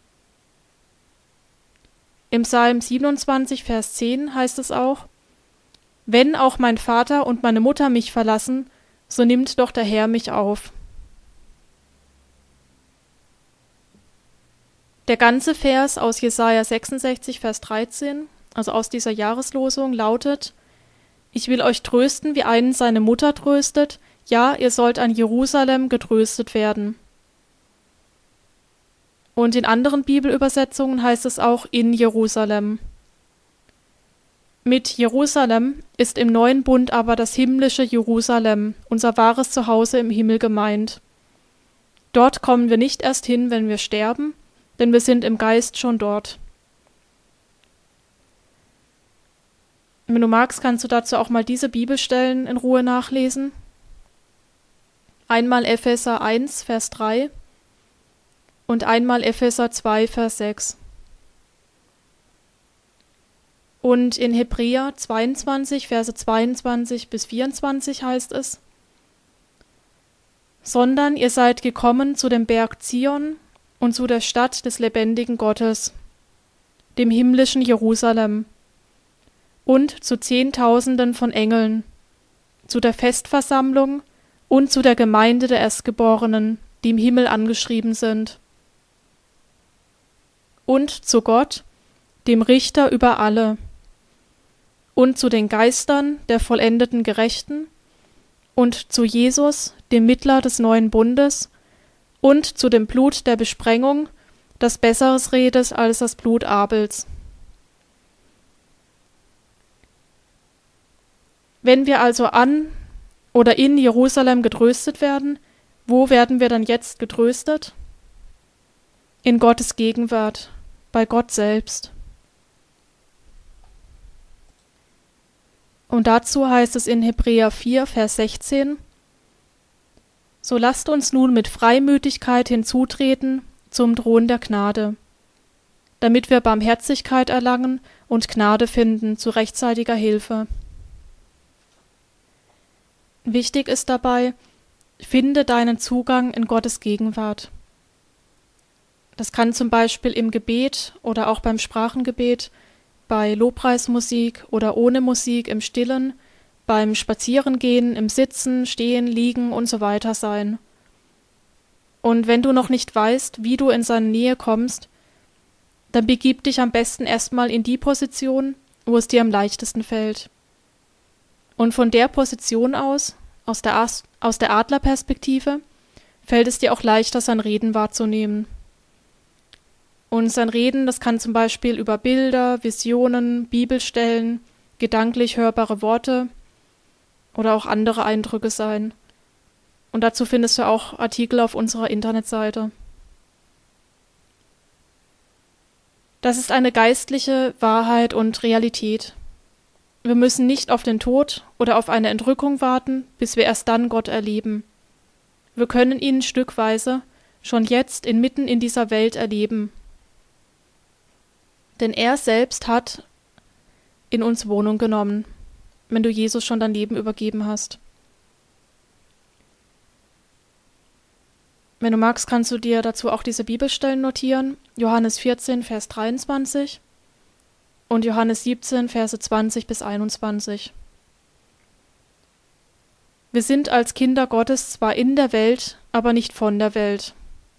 Speaker 1: Im Psalm 27, Vers 10 heißt es auch: Wenn auch mein Vater und meine Mutter mich verlassen, so nimmt doch der Herr mich auf. Der ganze Vers aus Jesaja 66, Vers 13, also aus dieser Jahreslosung, lautet: Ich will euch trösten, wie einen seine Mutter tröstet, ja, ihr sollt an Jerusalem getröstet werden. Und in anderen Bibelübersetzungen heißt es auch in Jerusalem. Mit Jerusalem ist im neuen Bund aber das himmlische Jerusalem, unser wahres Zuhause im Himmel gemeint. Dort kommen wir nicht erst hin, wenn wir sterben, denn wir sind im Geist schon dort. Wenn du magst, kannst du dazu auch mal diese Bibelstellen in Ruhe nachlesen. Einmal Epheser 1, Vers 3 und einmal Epheser 2, Vers 6. Und in Hebräer 22, Verse 22 bis 24 heißt es: Sondern ihr seid gekommen zu dem Berg Zion und zu der Stadt des lebendigen Gottes, dem himmlischen Jerusalem, und zu Zehntausenden von Engeln, zu der Festversammlung und zu der Gemeinde der Erstgeborenen, die im Himmel angeschrieben sind, und zu Gott, dem Richter über alle, und zu den Geistern der vollendeten Gerechten, und zu Jesus, dem Mittler des neuen Bundes, und zu dem Blut der Besprengung, das Besseres redet als das Blut Abels. Wenn wir also an oder in Jerusalem getröstet werden, wo werden wir dann jetzt getröstet? In Gottes Gegenwart, bei Gott selbst. Und dazu heißt es in Hebräer 4, Vers 16: So lasst uns nun mit Freimütigkeit hinzutreten zum Thron der Gnade, damit wir Barmherzigkeit erlangen und Gnade finden zu rechtzeitiger Hilfe. Wichtig ist dabei, finde deinen Zugang in Gottes Gegenwart. Das kann zum Beispiel im Gebet oder auch beim Sprachengebet, bei Lobpreismusik oder ohne Musik im Stillen, beim Spazierengehen, im Sitzen, Stehen, Liegen und so weiter sein. Und wenn du noch nicht weißt, wie du in seine Nähe kommst, dann begib dich am besten erstmal in die Position, wo es dir am leichtesten fällt. Und von der Position aus der Adlerperspektive, fällt es dir auch leichter, sein Reden wahrzunehmen. Und sein Reden, das kann zum Beispiel über Bilder, Visionen, Bibelstellen, gedanklich hörbare Worte oder auch andere Eindrücke sein. Und dazu findest du auch Artikel auf unserer Internetseite. Das ist eine geistliche Wahrheit und Realität. Wir müssen nicht auf den Tod oder auf eine Entrückung warten, bis wir erst dann Gott erleben. Wir können ihn stückweise schon jetzt inmitten in dieser Welt erleben. Denn er selbst hat in uns Wohnung genommen, wenn du Jesus schon dein Leben übergeben hast. Wenn du magst, kannst du dir dazu auch diese Bibelstellen notieren. Johannes 14, Vers 23 und Johannes 17, Verse 20 bis 21. Wir sind als Kinder Gottes zwar in der Welt, aber nicht von der Welt.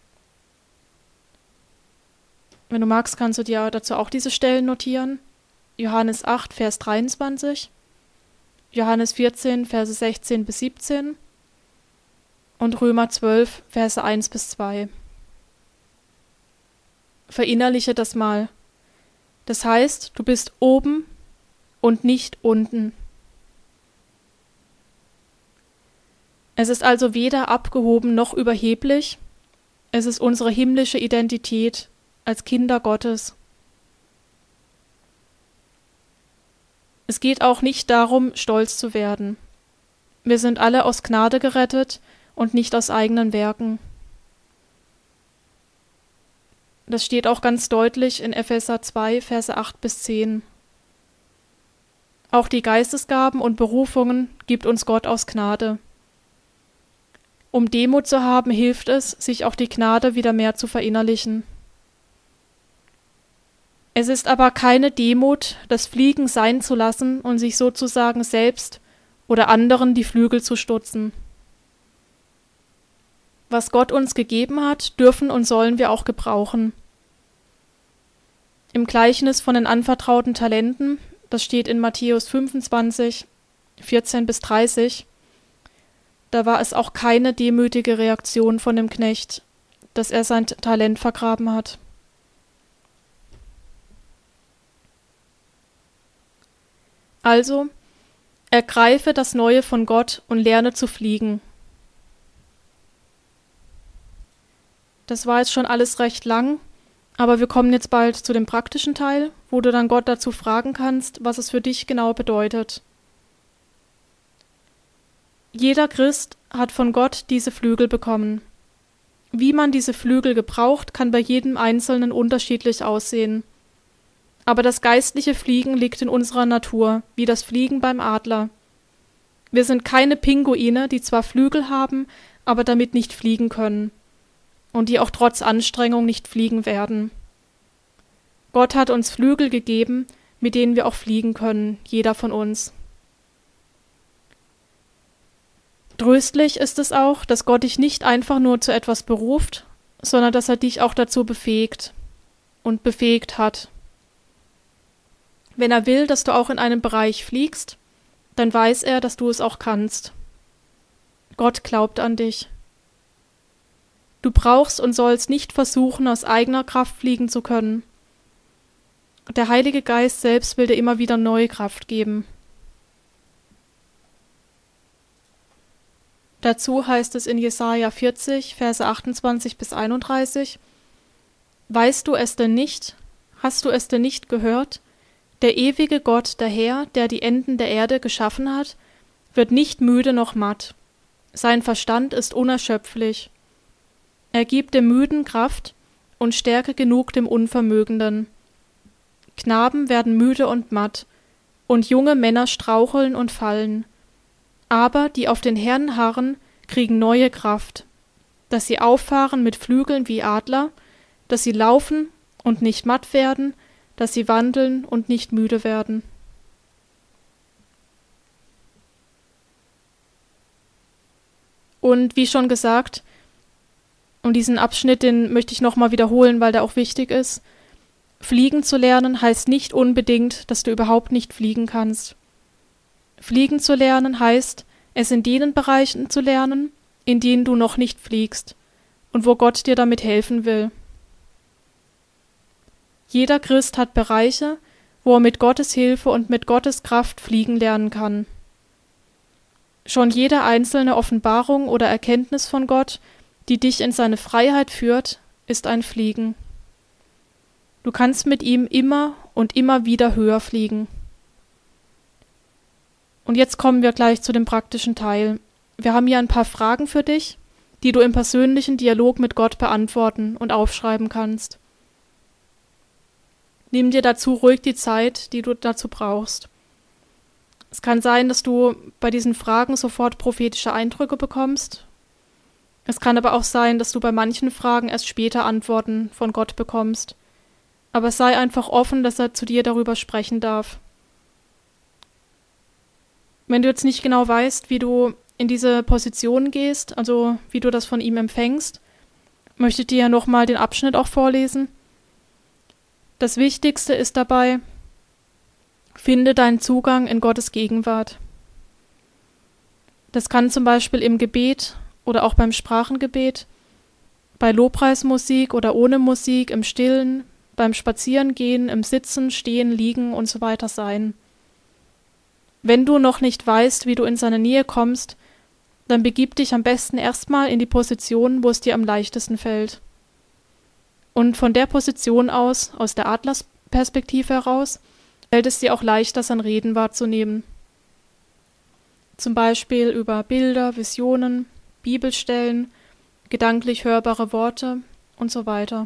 Speaker 1: Wenn du magst, kannst du dir dazu auch diese Stellen notieren. Johannes 8, Vers 23, Johannes 14, Verse 16 bis 17 und Römer 12, Verse 1 bis 2. Verinnerliche das mal. Das heißt, du bist oben und nicht unten. Es ist also weder abgehoben noch überheblich. Es ist unsere himmlische Identität als Kinder Gottes. Es geht auch nicht darum, stolz zu werden. Wir sind alle aus Gnade gerettet und nicht aus eigenen Werken. Das steht auch ganz deutlich in Epheser 2, Verse 8 bis 10. Auch die Geistesgaben und Berufungen gibt uns Gott aus Gnade. Um Demut zu haben, hilft es, sich auch die Gnade wieder mehr zu verinnerlichen. Es ist aber keine Demut, das Fliegen sein zu lassen und sich sozusagen selbst oder anderen die Flügel zu stutzen. Was Gott uns gegeben hat, dürfen und sollen wir auch gebrauchen. Im Gleichnis von den anvertrauten Talenten, das steht in Matthäus 25, 14 bis 30, da war es auch keine demütige Reaktion von dem Knecht, dass er sein Talent vergraben hat. Also, ergreife das Neue von Gott und lerne zu fliegen. Das war jetzt schon alles recht lang, aber wir kommen jetzt bald zu dem praktischen Teil, wo du dann Gott dazu fragen kannst, was es für dich genau bedeutet. Jeder Christ hat von Gott diese Flügel bekommen. Wie man diese Flügel gebraucht, kann bei jedem Einzelnen unterschiedlich aussehen. Aber das geistliche Fliegen liegt in unserer Natur, wie das Fliegen beim Adler. Wir sind keine Pinguine, die zwar Flügel haben, aber damit nicht fliegen können und die auch trotz Anstrengung nicht fliegen werden. Gott hat uns Flügel gegeben, mit denen wir auch fliegen können, jeder von uns. Tröstlich ist es auch, dass Gott dich nicht einfach nur zu etwas beruft, sondern dass er dich auch dazu befähigt und befähigt hat. Wenn er will, dass du auch in einem Bereich fliegst, dann weiß er, dass du es auch kannst. Gott glaubt an dich. Du brauchst und sollst nicht versuchen, aus eigener Kraft fliegen zu können. Der Heilige Geist selbst will dir immer wieder neue Kraft geben. Dazu heißt es in Jesaja 40, Verse 28 bis 31: Weißt du es denn nicht? Hast du es denn nicht gehört? Der ewige Gott, der Herr, der die Enden der Erde geschaffen hat, wird nicht müde noch matt. Sein Verstand ist unerschöpflich. Er gibt dem Müden Kraft und Stärke genug dem Unvermögenden. Knaben werden müde und matt, und junge Männer straucheln und fallen. Aber die auf den Herrn harren, kriegen neue Kraft, dass sie auffahren mit Flügeln wie Adler, dass sie laufen und nicht matt werden, dass sie wandeln und nicht müde werden. Und wie schon gesagt, und diesen Abschnitt, den möchte ich nochmal wiederholen, weil der auch wichtig ist: Fliegen zu lernen heißt nicht unbedingt, dass du überhaupt nicht fliegen kannst. Fliegen zu lernen heißt, es in denen Bereichen zu lernen, in denen du noch nicht fliegst und wo Gott dir damit helfen will. Jeder Christ hat Bereiche, wo er mit Gottes Hilfe und mit Gottes Kraft fliegen lernen kann. Schon jede einzelne Offenbarung oder Erkenntnis von Gott, die dich in seine Freiheit führt, ist ein Fliegen. Du kannst mit ihm immer und immer wieder höher fliegen. Und jetzt kommen wir gleich zu dem praktischen Teil. Wir haben hier ein paar Fragen für dich, die du im persönlichen Dialog mit Gott beantworten und aufschreiben kannst. Nimm dir dazu ruhig die Zeit, die du dazu brauchst. Es kann sein, dass du bei diesen Fragen sofort prophetische Eindrücke bekommst. Es kann aber auch sein, dass du bei manchen Fragen erst später Antworten von Gott bekommst. Aber sei einfach offen, dass er zu dir darüber sprechen darf. Wenn du jetzt nicht genau weißt, wie du in diese Position gehst, also wie du das von ihm empfängst, möchte ich dir ja nochmal den Abschnitt auch vorlesen. Das Wichtigste ist dabei: Finde deinen Zugang in Gottes Gegenwart. Das kann zum Beispiel im Gebet oder auch beim Sprachengebet, bei Lobpreismusik oder ohne Musik, im Stillen, beim Spazierengehen, im Sitzen, Stehen, Liegen und so weiter sein. Wenn du noch nicht weißt, wie du in seine Nähe kommst, dann begib dich am besten erstmal in die Position, wo es dir am leichtesten fällt. Und von der Position aus der Adlersperspektive heraus, fällt es dir auch leichter, sein Reden wahrzunehmen. Zum Beispiel über Bilder, Visionen, Bibelstellen, gedanklich hörbare Worte und so weiter.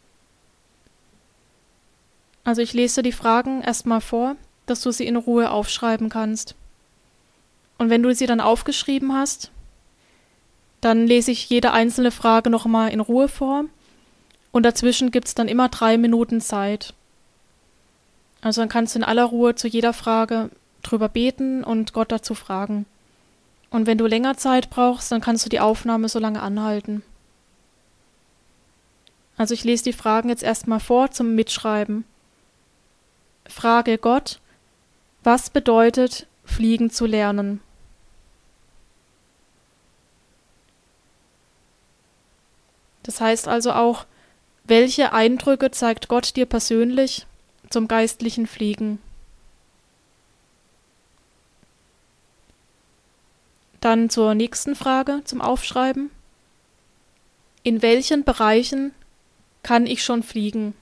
Speaker 1: Also ich lese die Fragen erstmal vor, dass du sie in Ruhe aufschreiben kannst. Und wenn du sie dann aufgeschrieben hast, dann lese ich jede einzelne Frage nochmal in Ruhe vor und dazwischen gibt es dann immer 3 Minuten Zeit. Also dann kannst du in aller Ruhe zu jeder Frage drüber beten und Gott dazu fragen. Und wenn du länger Zeit brauchst, dann kannst du die Aufnahme so lange anhalten. Also ich lese die Fragen jetzt erstmal vor zum Mitschreiben. Frage Gott: Was bedeutet fliegen zu lernen? Das heißt also auch, welche Eindrücke zeigt Gott dir persönlich zum geistlichen Fliegen? Dann zur nächsten Frage zum Aufschreiben. In welchen Bereichen kann ich schon fliegen?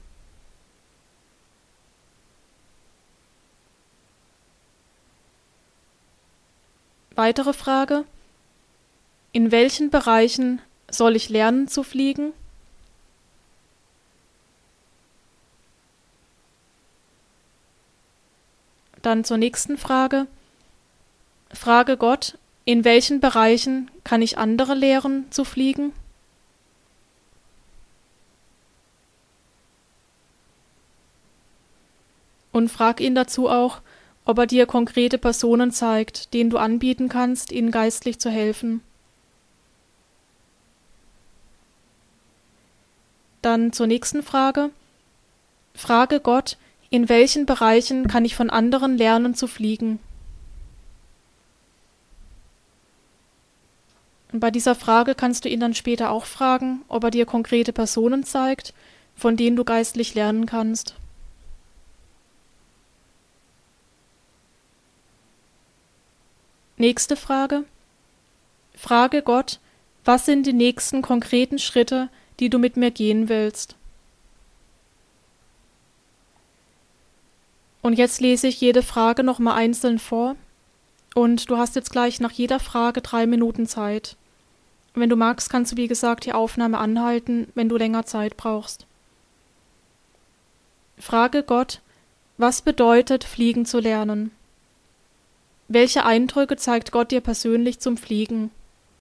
Speaker 1: Weitere Frage: In welchen Bereichen soll ich lernen zu fliegen? Dann zur nächsten Frage. Frage Gott, in welchen Bereichen kann ich andere lehren zu fliegen? Und frag ihn dazu auch, ob er dir konkrete Personen zeigt, denen du anbieten kannst, ihnen geistlich zu helfen. Dann zur nächsten Frage. Frage Gott, in welchen Bereichen kann ich von anderen lernen zu fliegen? Und bei dieser Frage kannst du ihn dann später auch fragen, ob er dir konkrete Personen zeigt, von denen du geistlich lernen kannst. Nächste Frage. Frage Gott, was sind die nächsten konkreten Schritte, die du mit mir gehen willst? Und jetzt lese ich jede Frage nochmal einzeln vor und du hast jetzt gleich nach jeder Frage 3 Minuten Zeit. Wenn du magst, kannst du wie gesagt die Aufnahme anhalten, wenn du länger Zeit brauchst. Frage Gott, was bedeutet, fliegen zu lernen? Welche Eindrücke zeigt Gott dir persönlich zum Fliegen?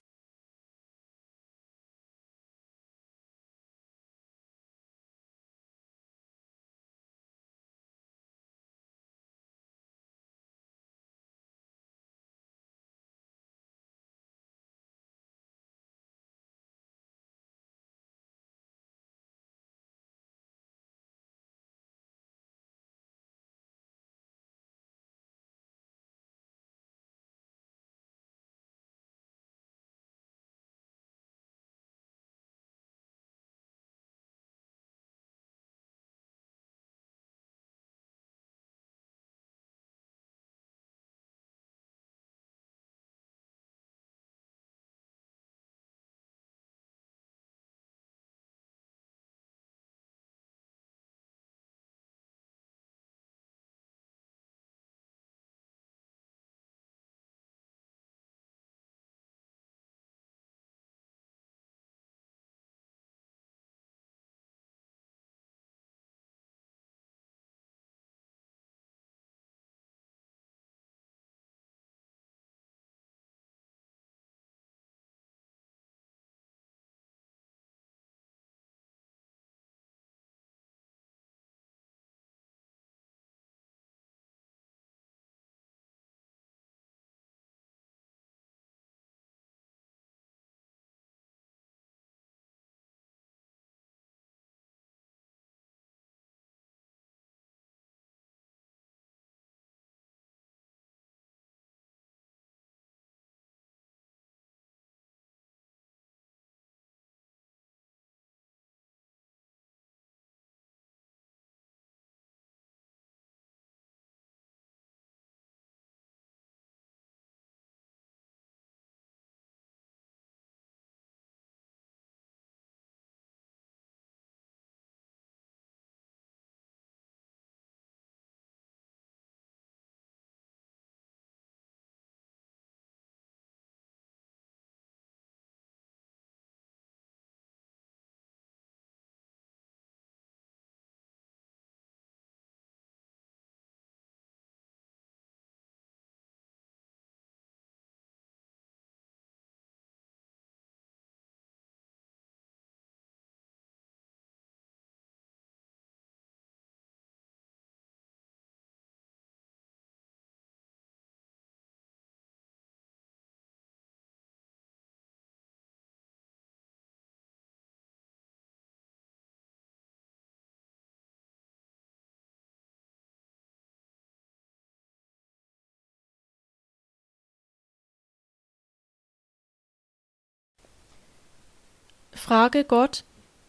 Speaker 1: Frage Gott,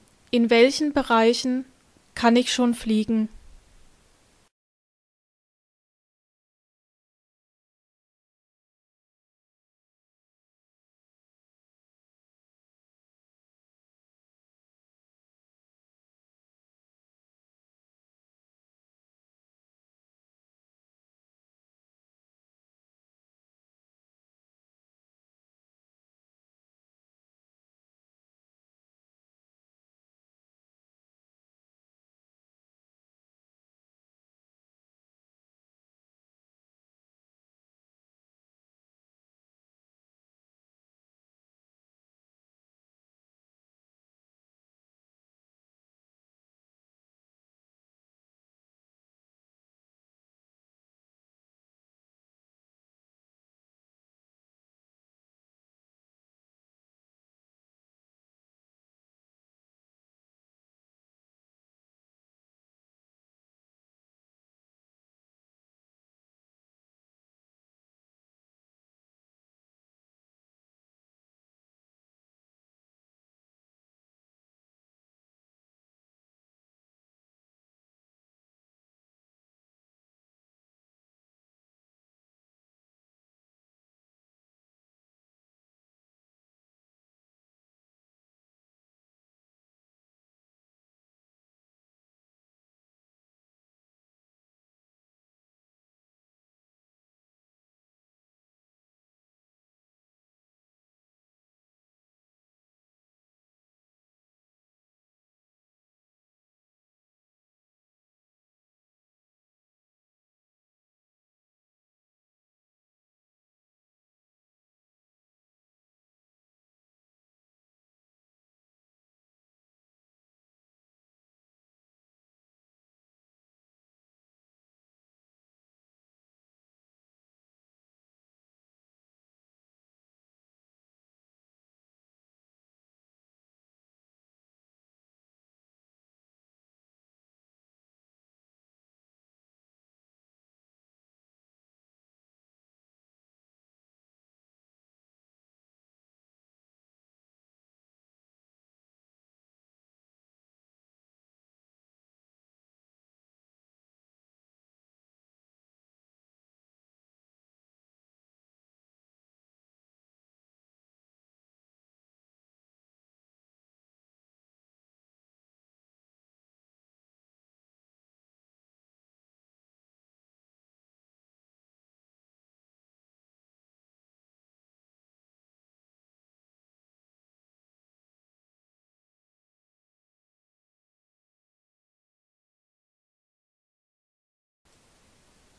Speaker 1: in welchen Bereichen kann ich schon fliegen?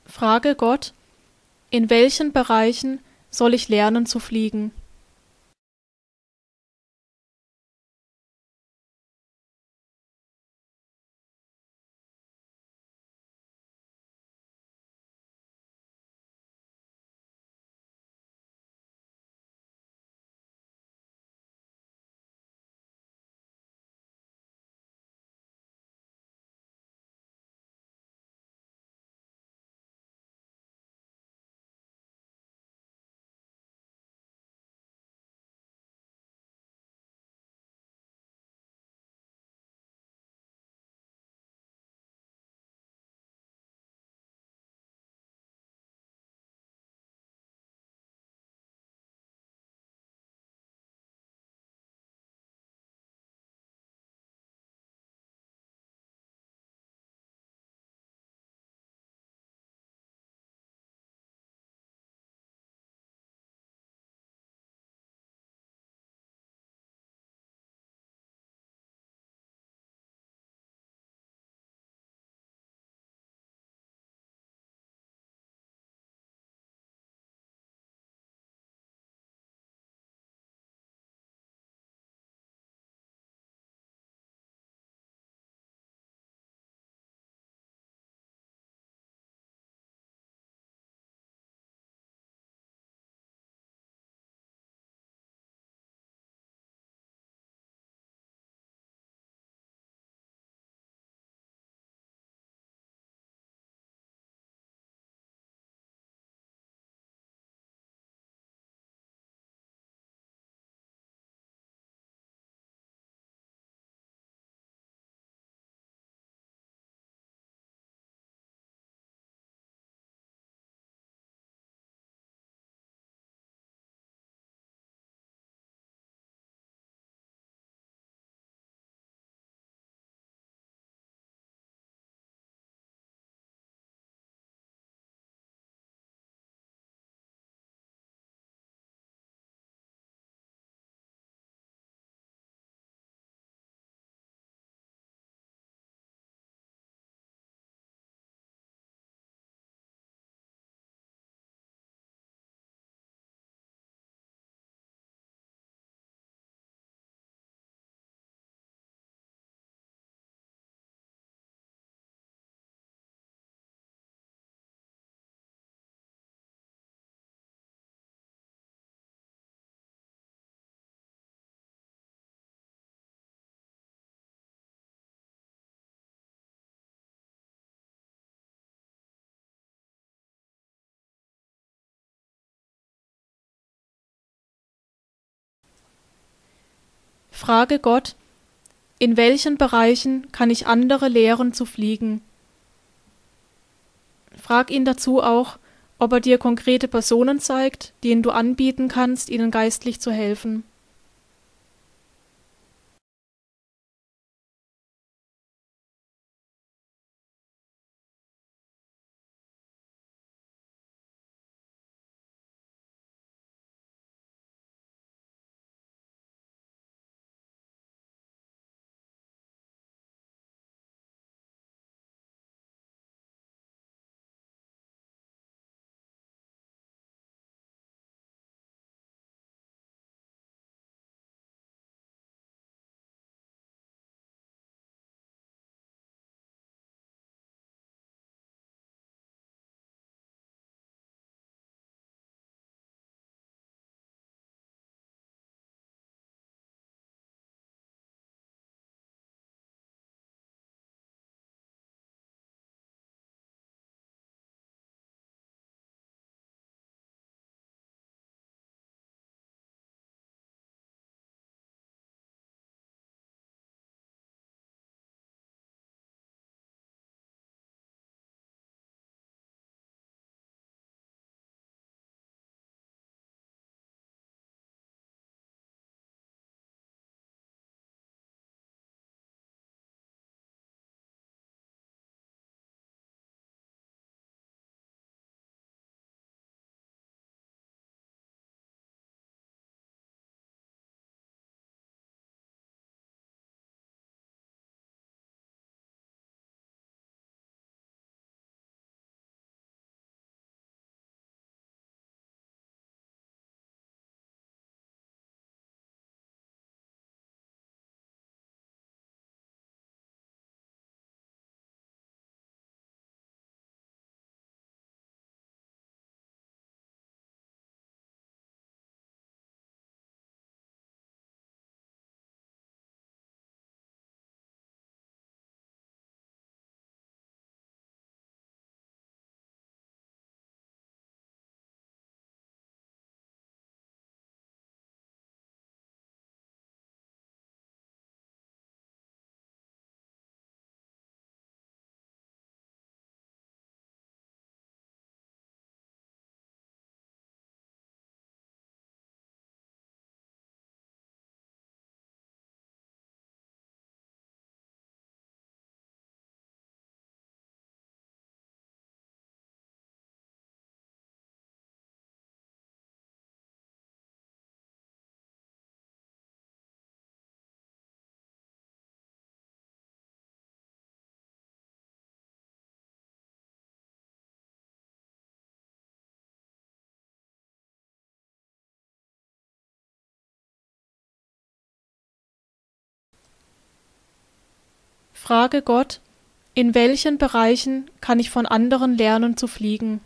Speaker 1: Frage Gott, in welchen Bereichen soll ich lernen zu fliegen? Frage Gott, in welchen Bereichen kann ich andere lehren zu fliegen? Frag ihn dazu auch, ob er dir konkrete Personen zeigt, denen du anbieten kannst, ihnen geistlich zu helfen. Frage Gott, in welchen Bereichen kann ich von anderen lernen zu fliegen?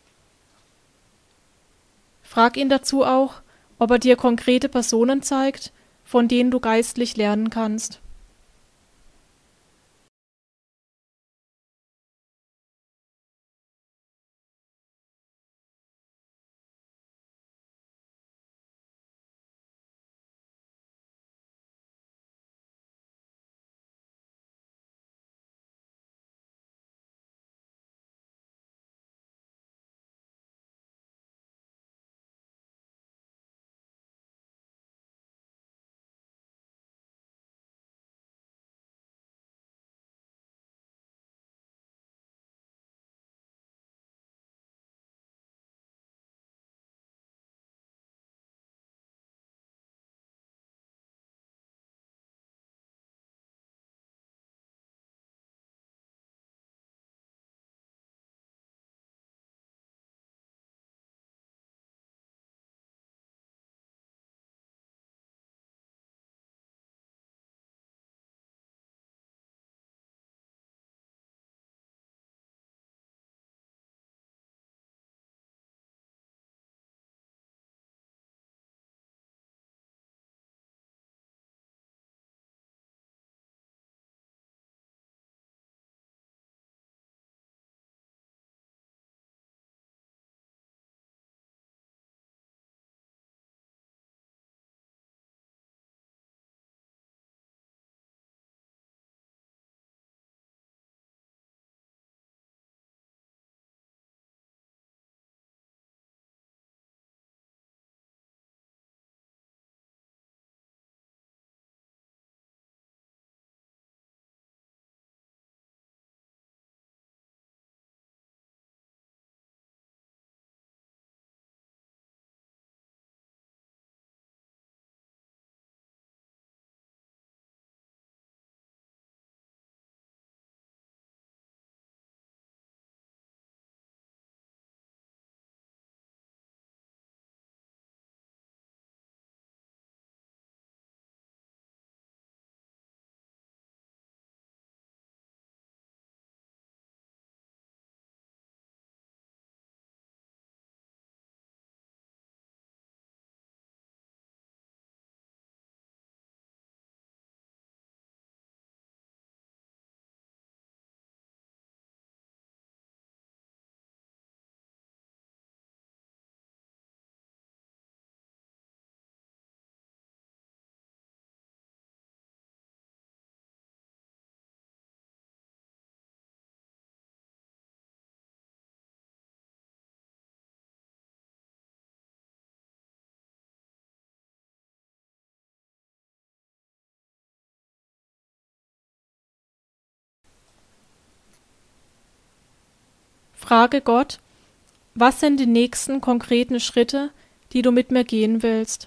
Speaker 1: Frag ihn dazu auch, ob er dir konkrete Personen zeigt, von denen du geistlich lernen kannst. Frage Gott, was sind die nächsten konkreten Schritte, die du mit mir gehen willst?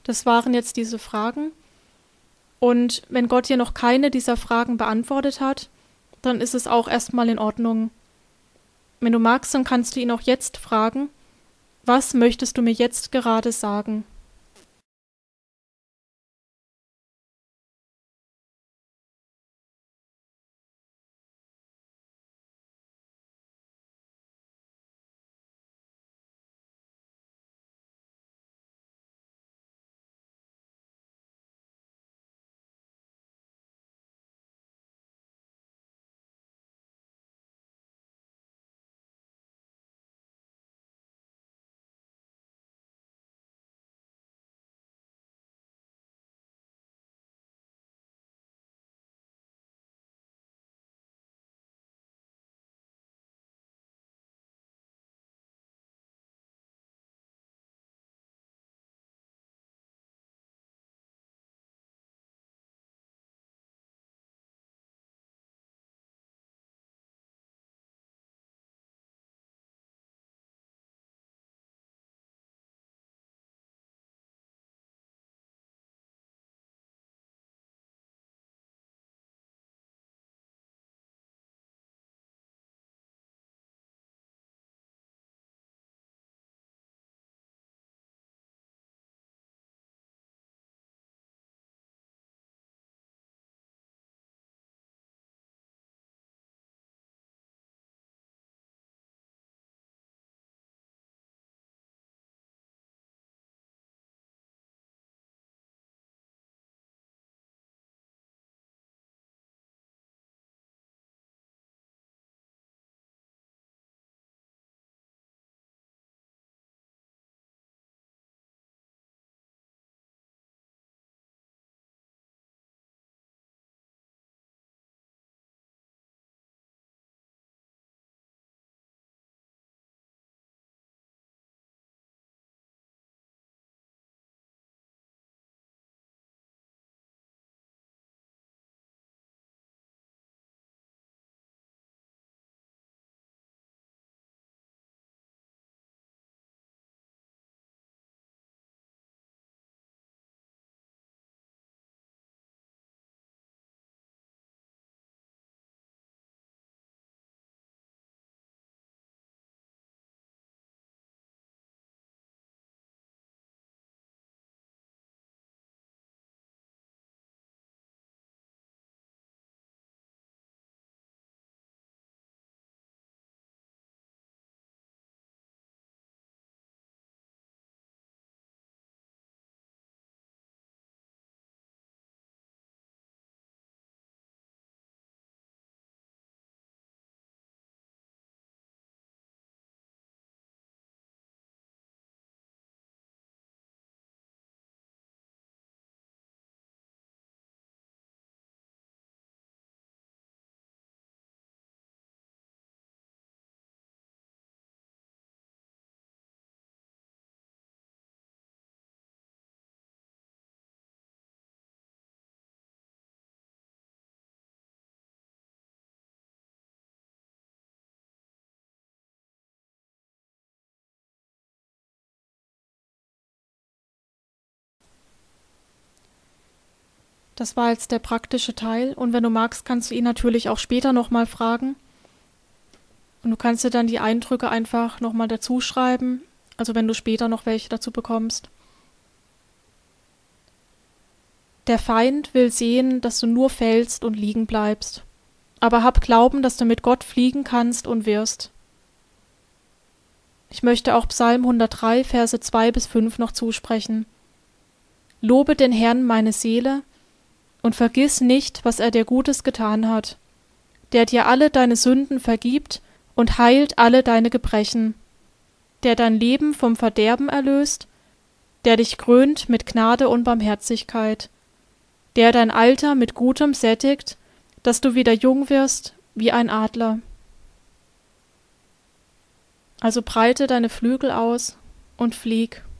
Speaker 1: Das waren jetzt diese Fragen. Und wenn Gott dir noch keine dieser Fragen beantwortet hat, dann ist es auch erstmal in Ordnung. Wenn du magst, dann kannst du ihn auch jetzt fragen, was möchtest du mir jetzt gerade sagen? Das war jetzt der praktische Teil und wenn du magst, kannst du ihn natürlich auch später nochmal fragen. Und du kannst dir dann die Eindrücke einfach nochmal dazu schreiben, also wenn du später noch welche dazu bekommst. Der Feind will sehen, dass du nur fällst und liegen bleibst. Aber hab Glauben, dass du mit Gott fliegen kannst und wirst. Ich möchte auch Psalm 103, Verse 2-5 noch zusprechen. Lobe den Herrn, meine Seele, und vergiss nicht, was er dir Gutes getan hat, der dir alle deine Sünden vergibt und heilt alle deine Gebrechen, der dein Leben vom Verderben erlöst, der dich krönt mit Gnade und Barmherzigkeit, der dein Alter mit Gutem sättigt, dass du wieder jung wirst wie ein Adler. Also breite deine Flügel aus und flieg.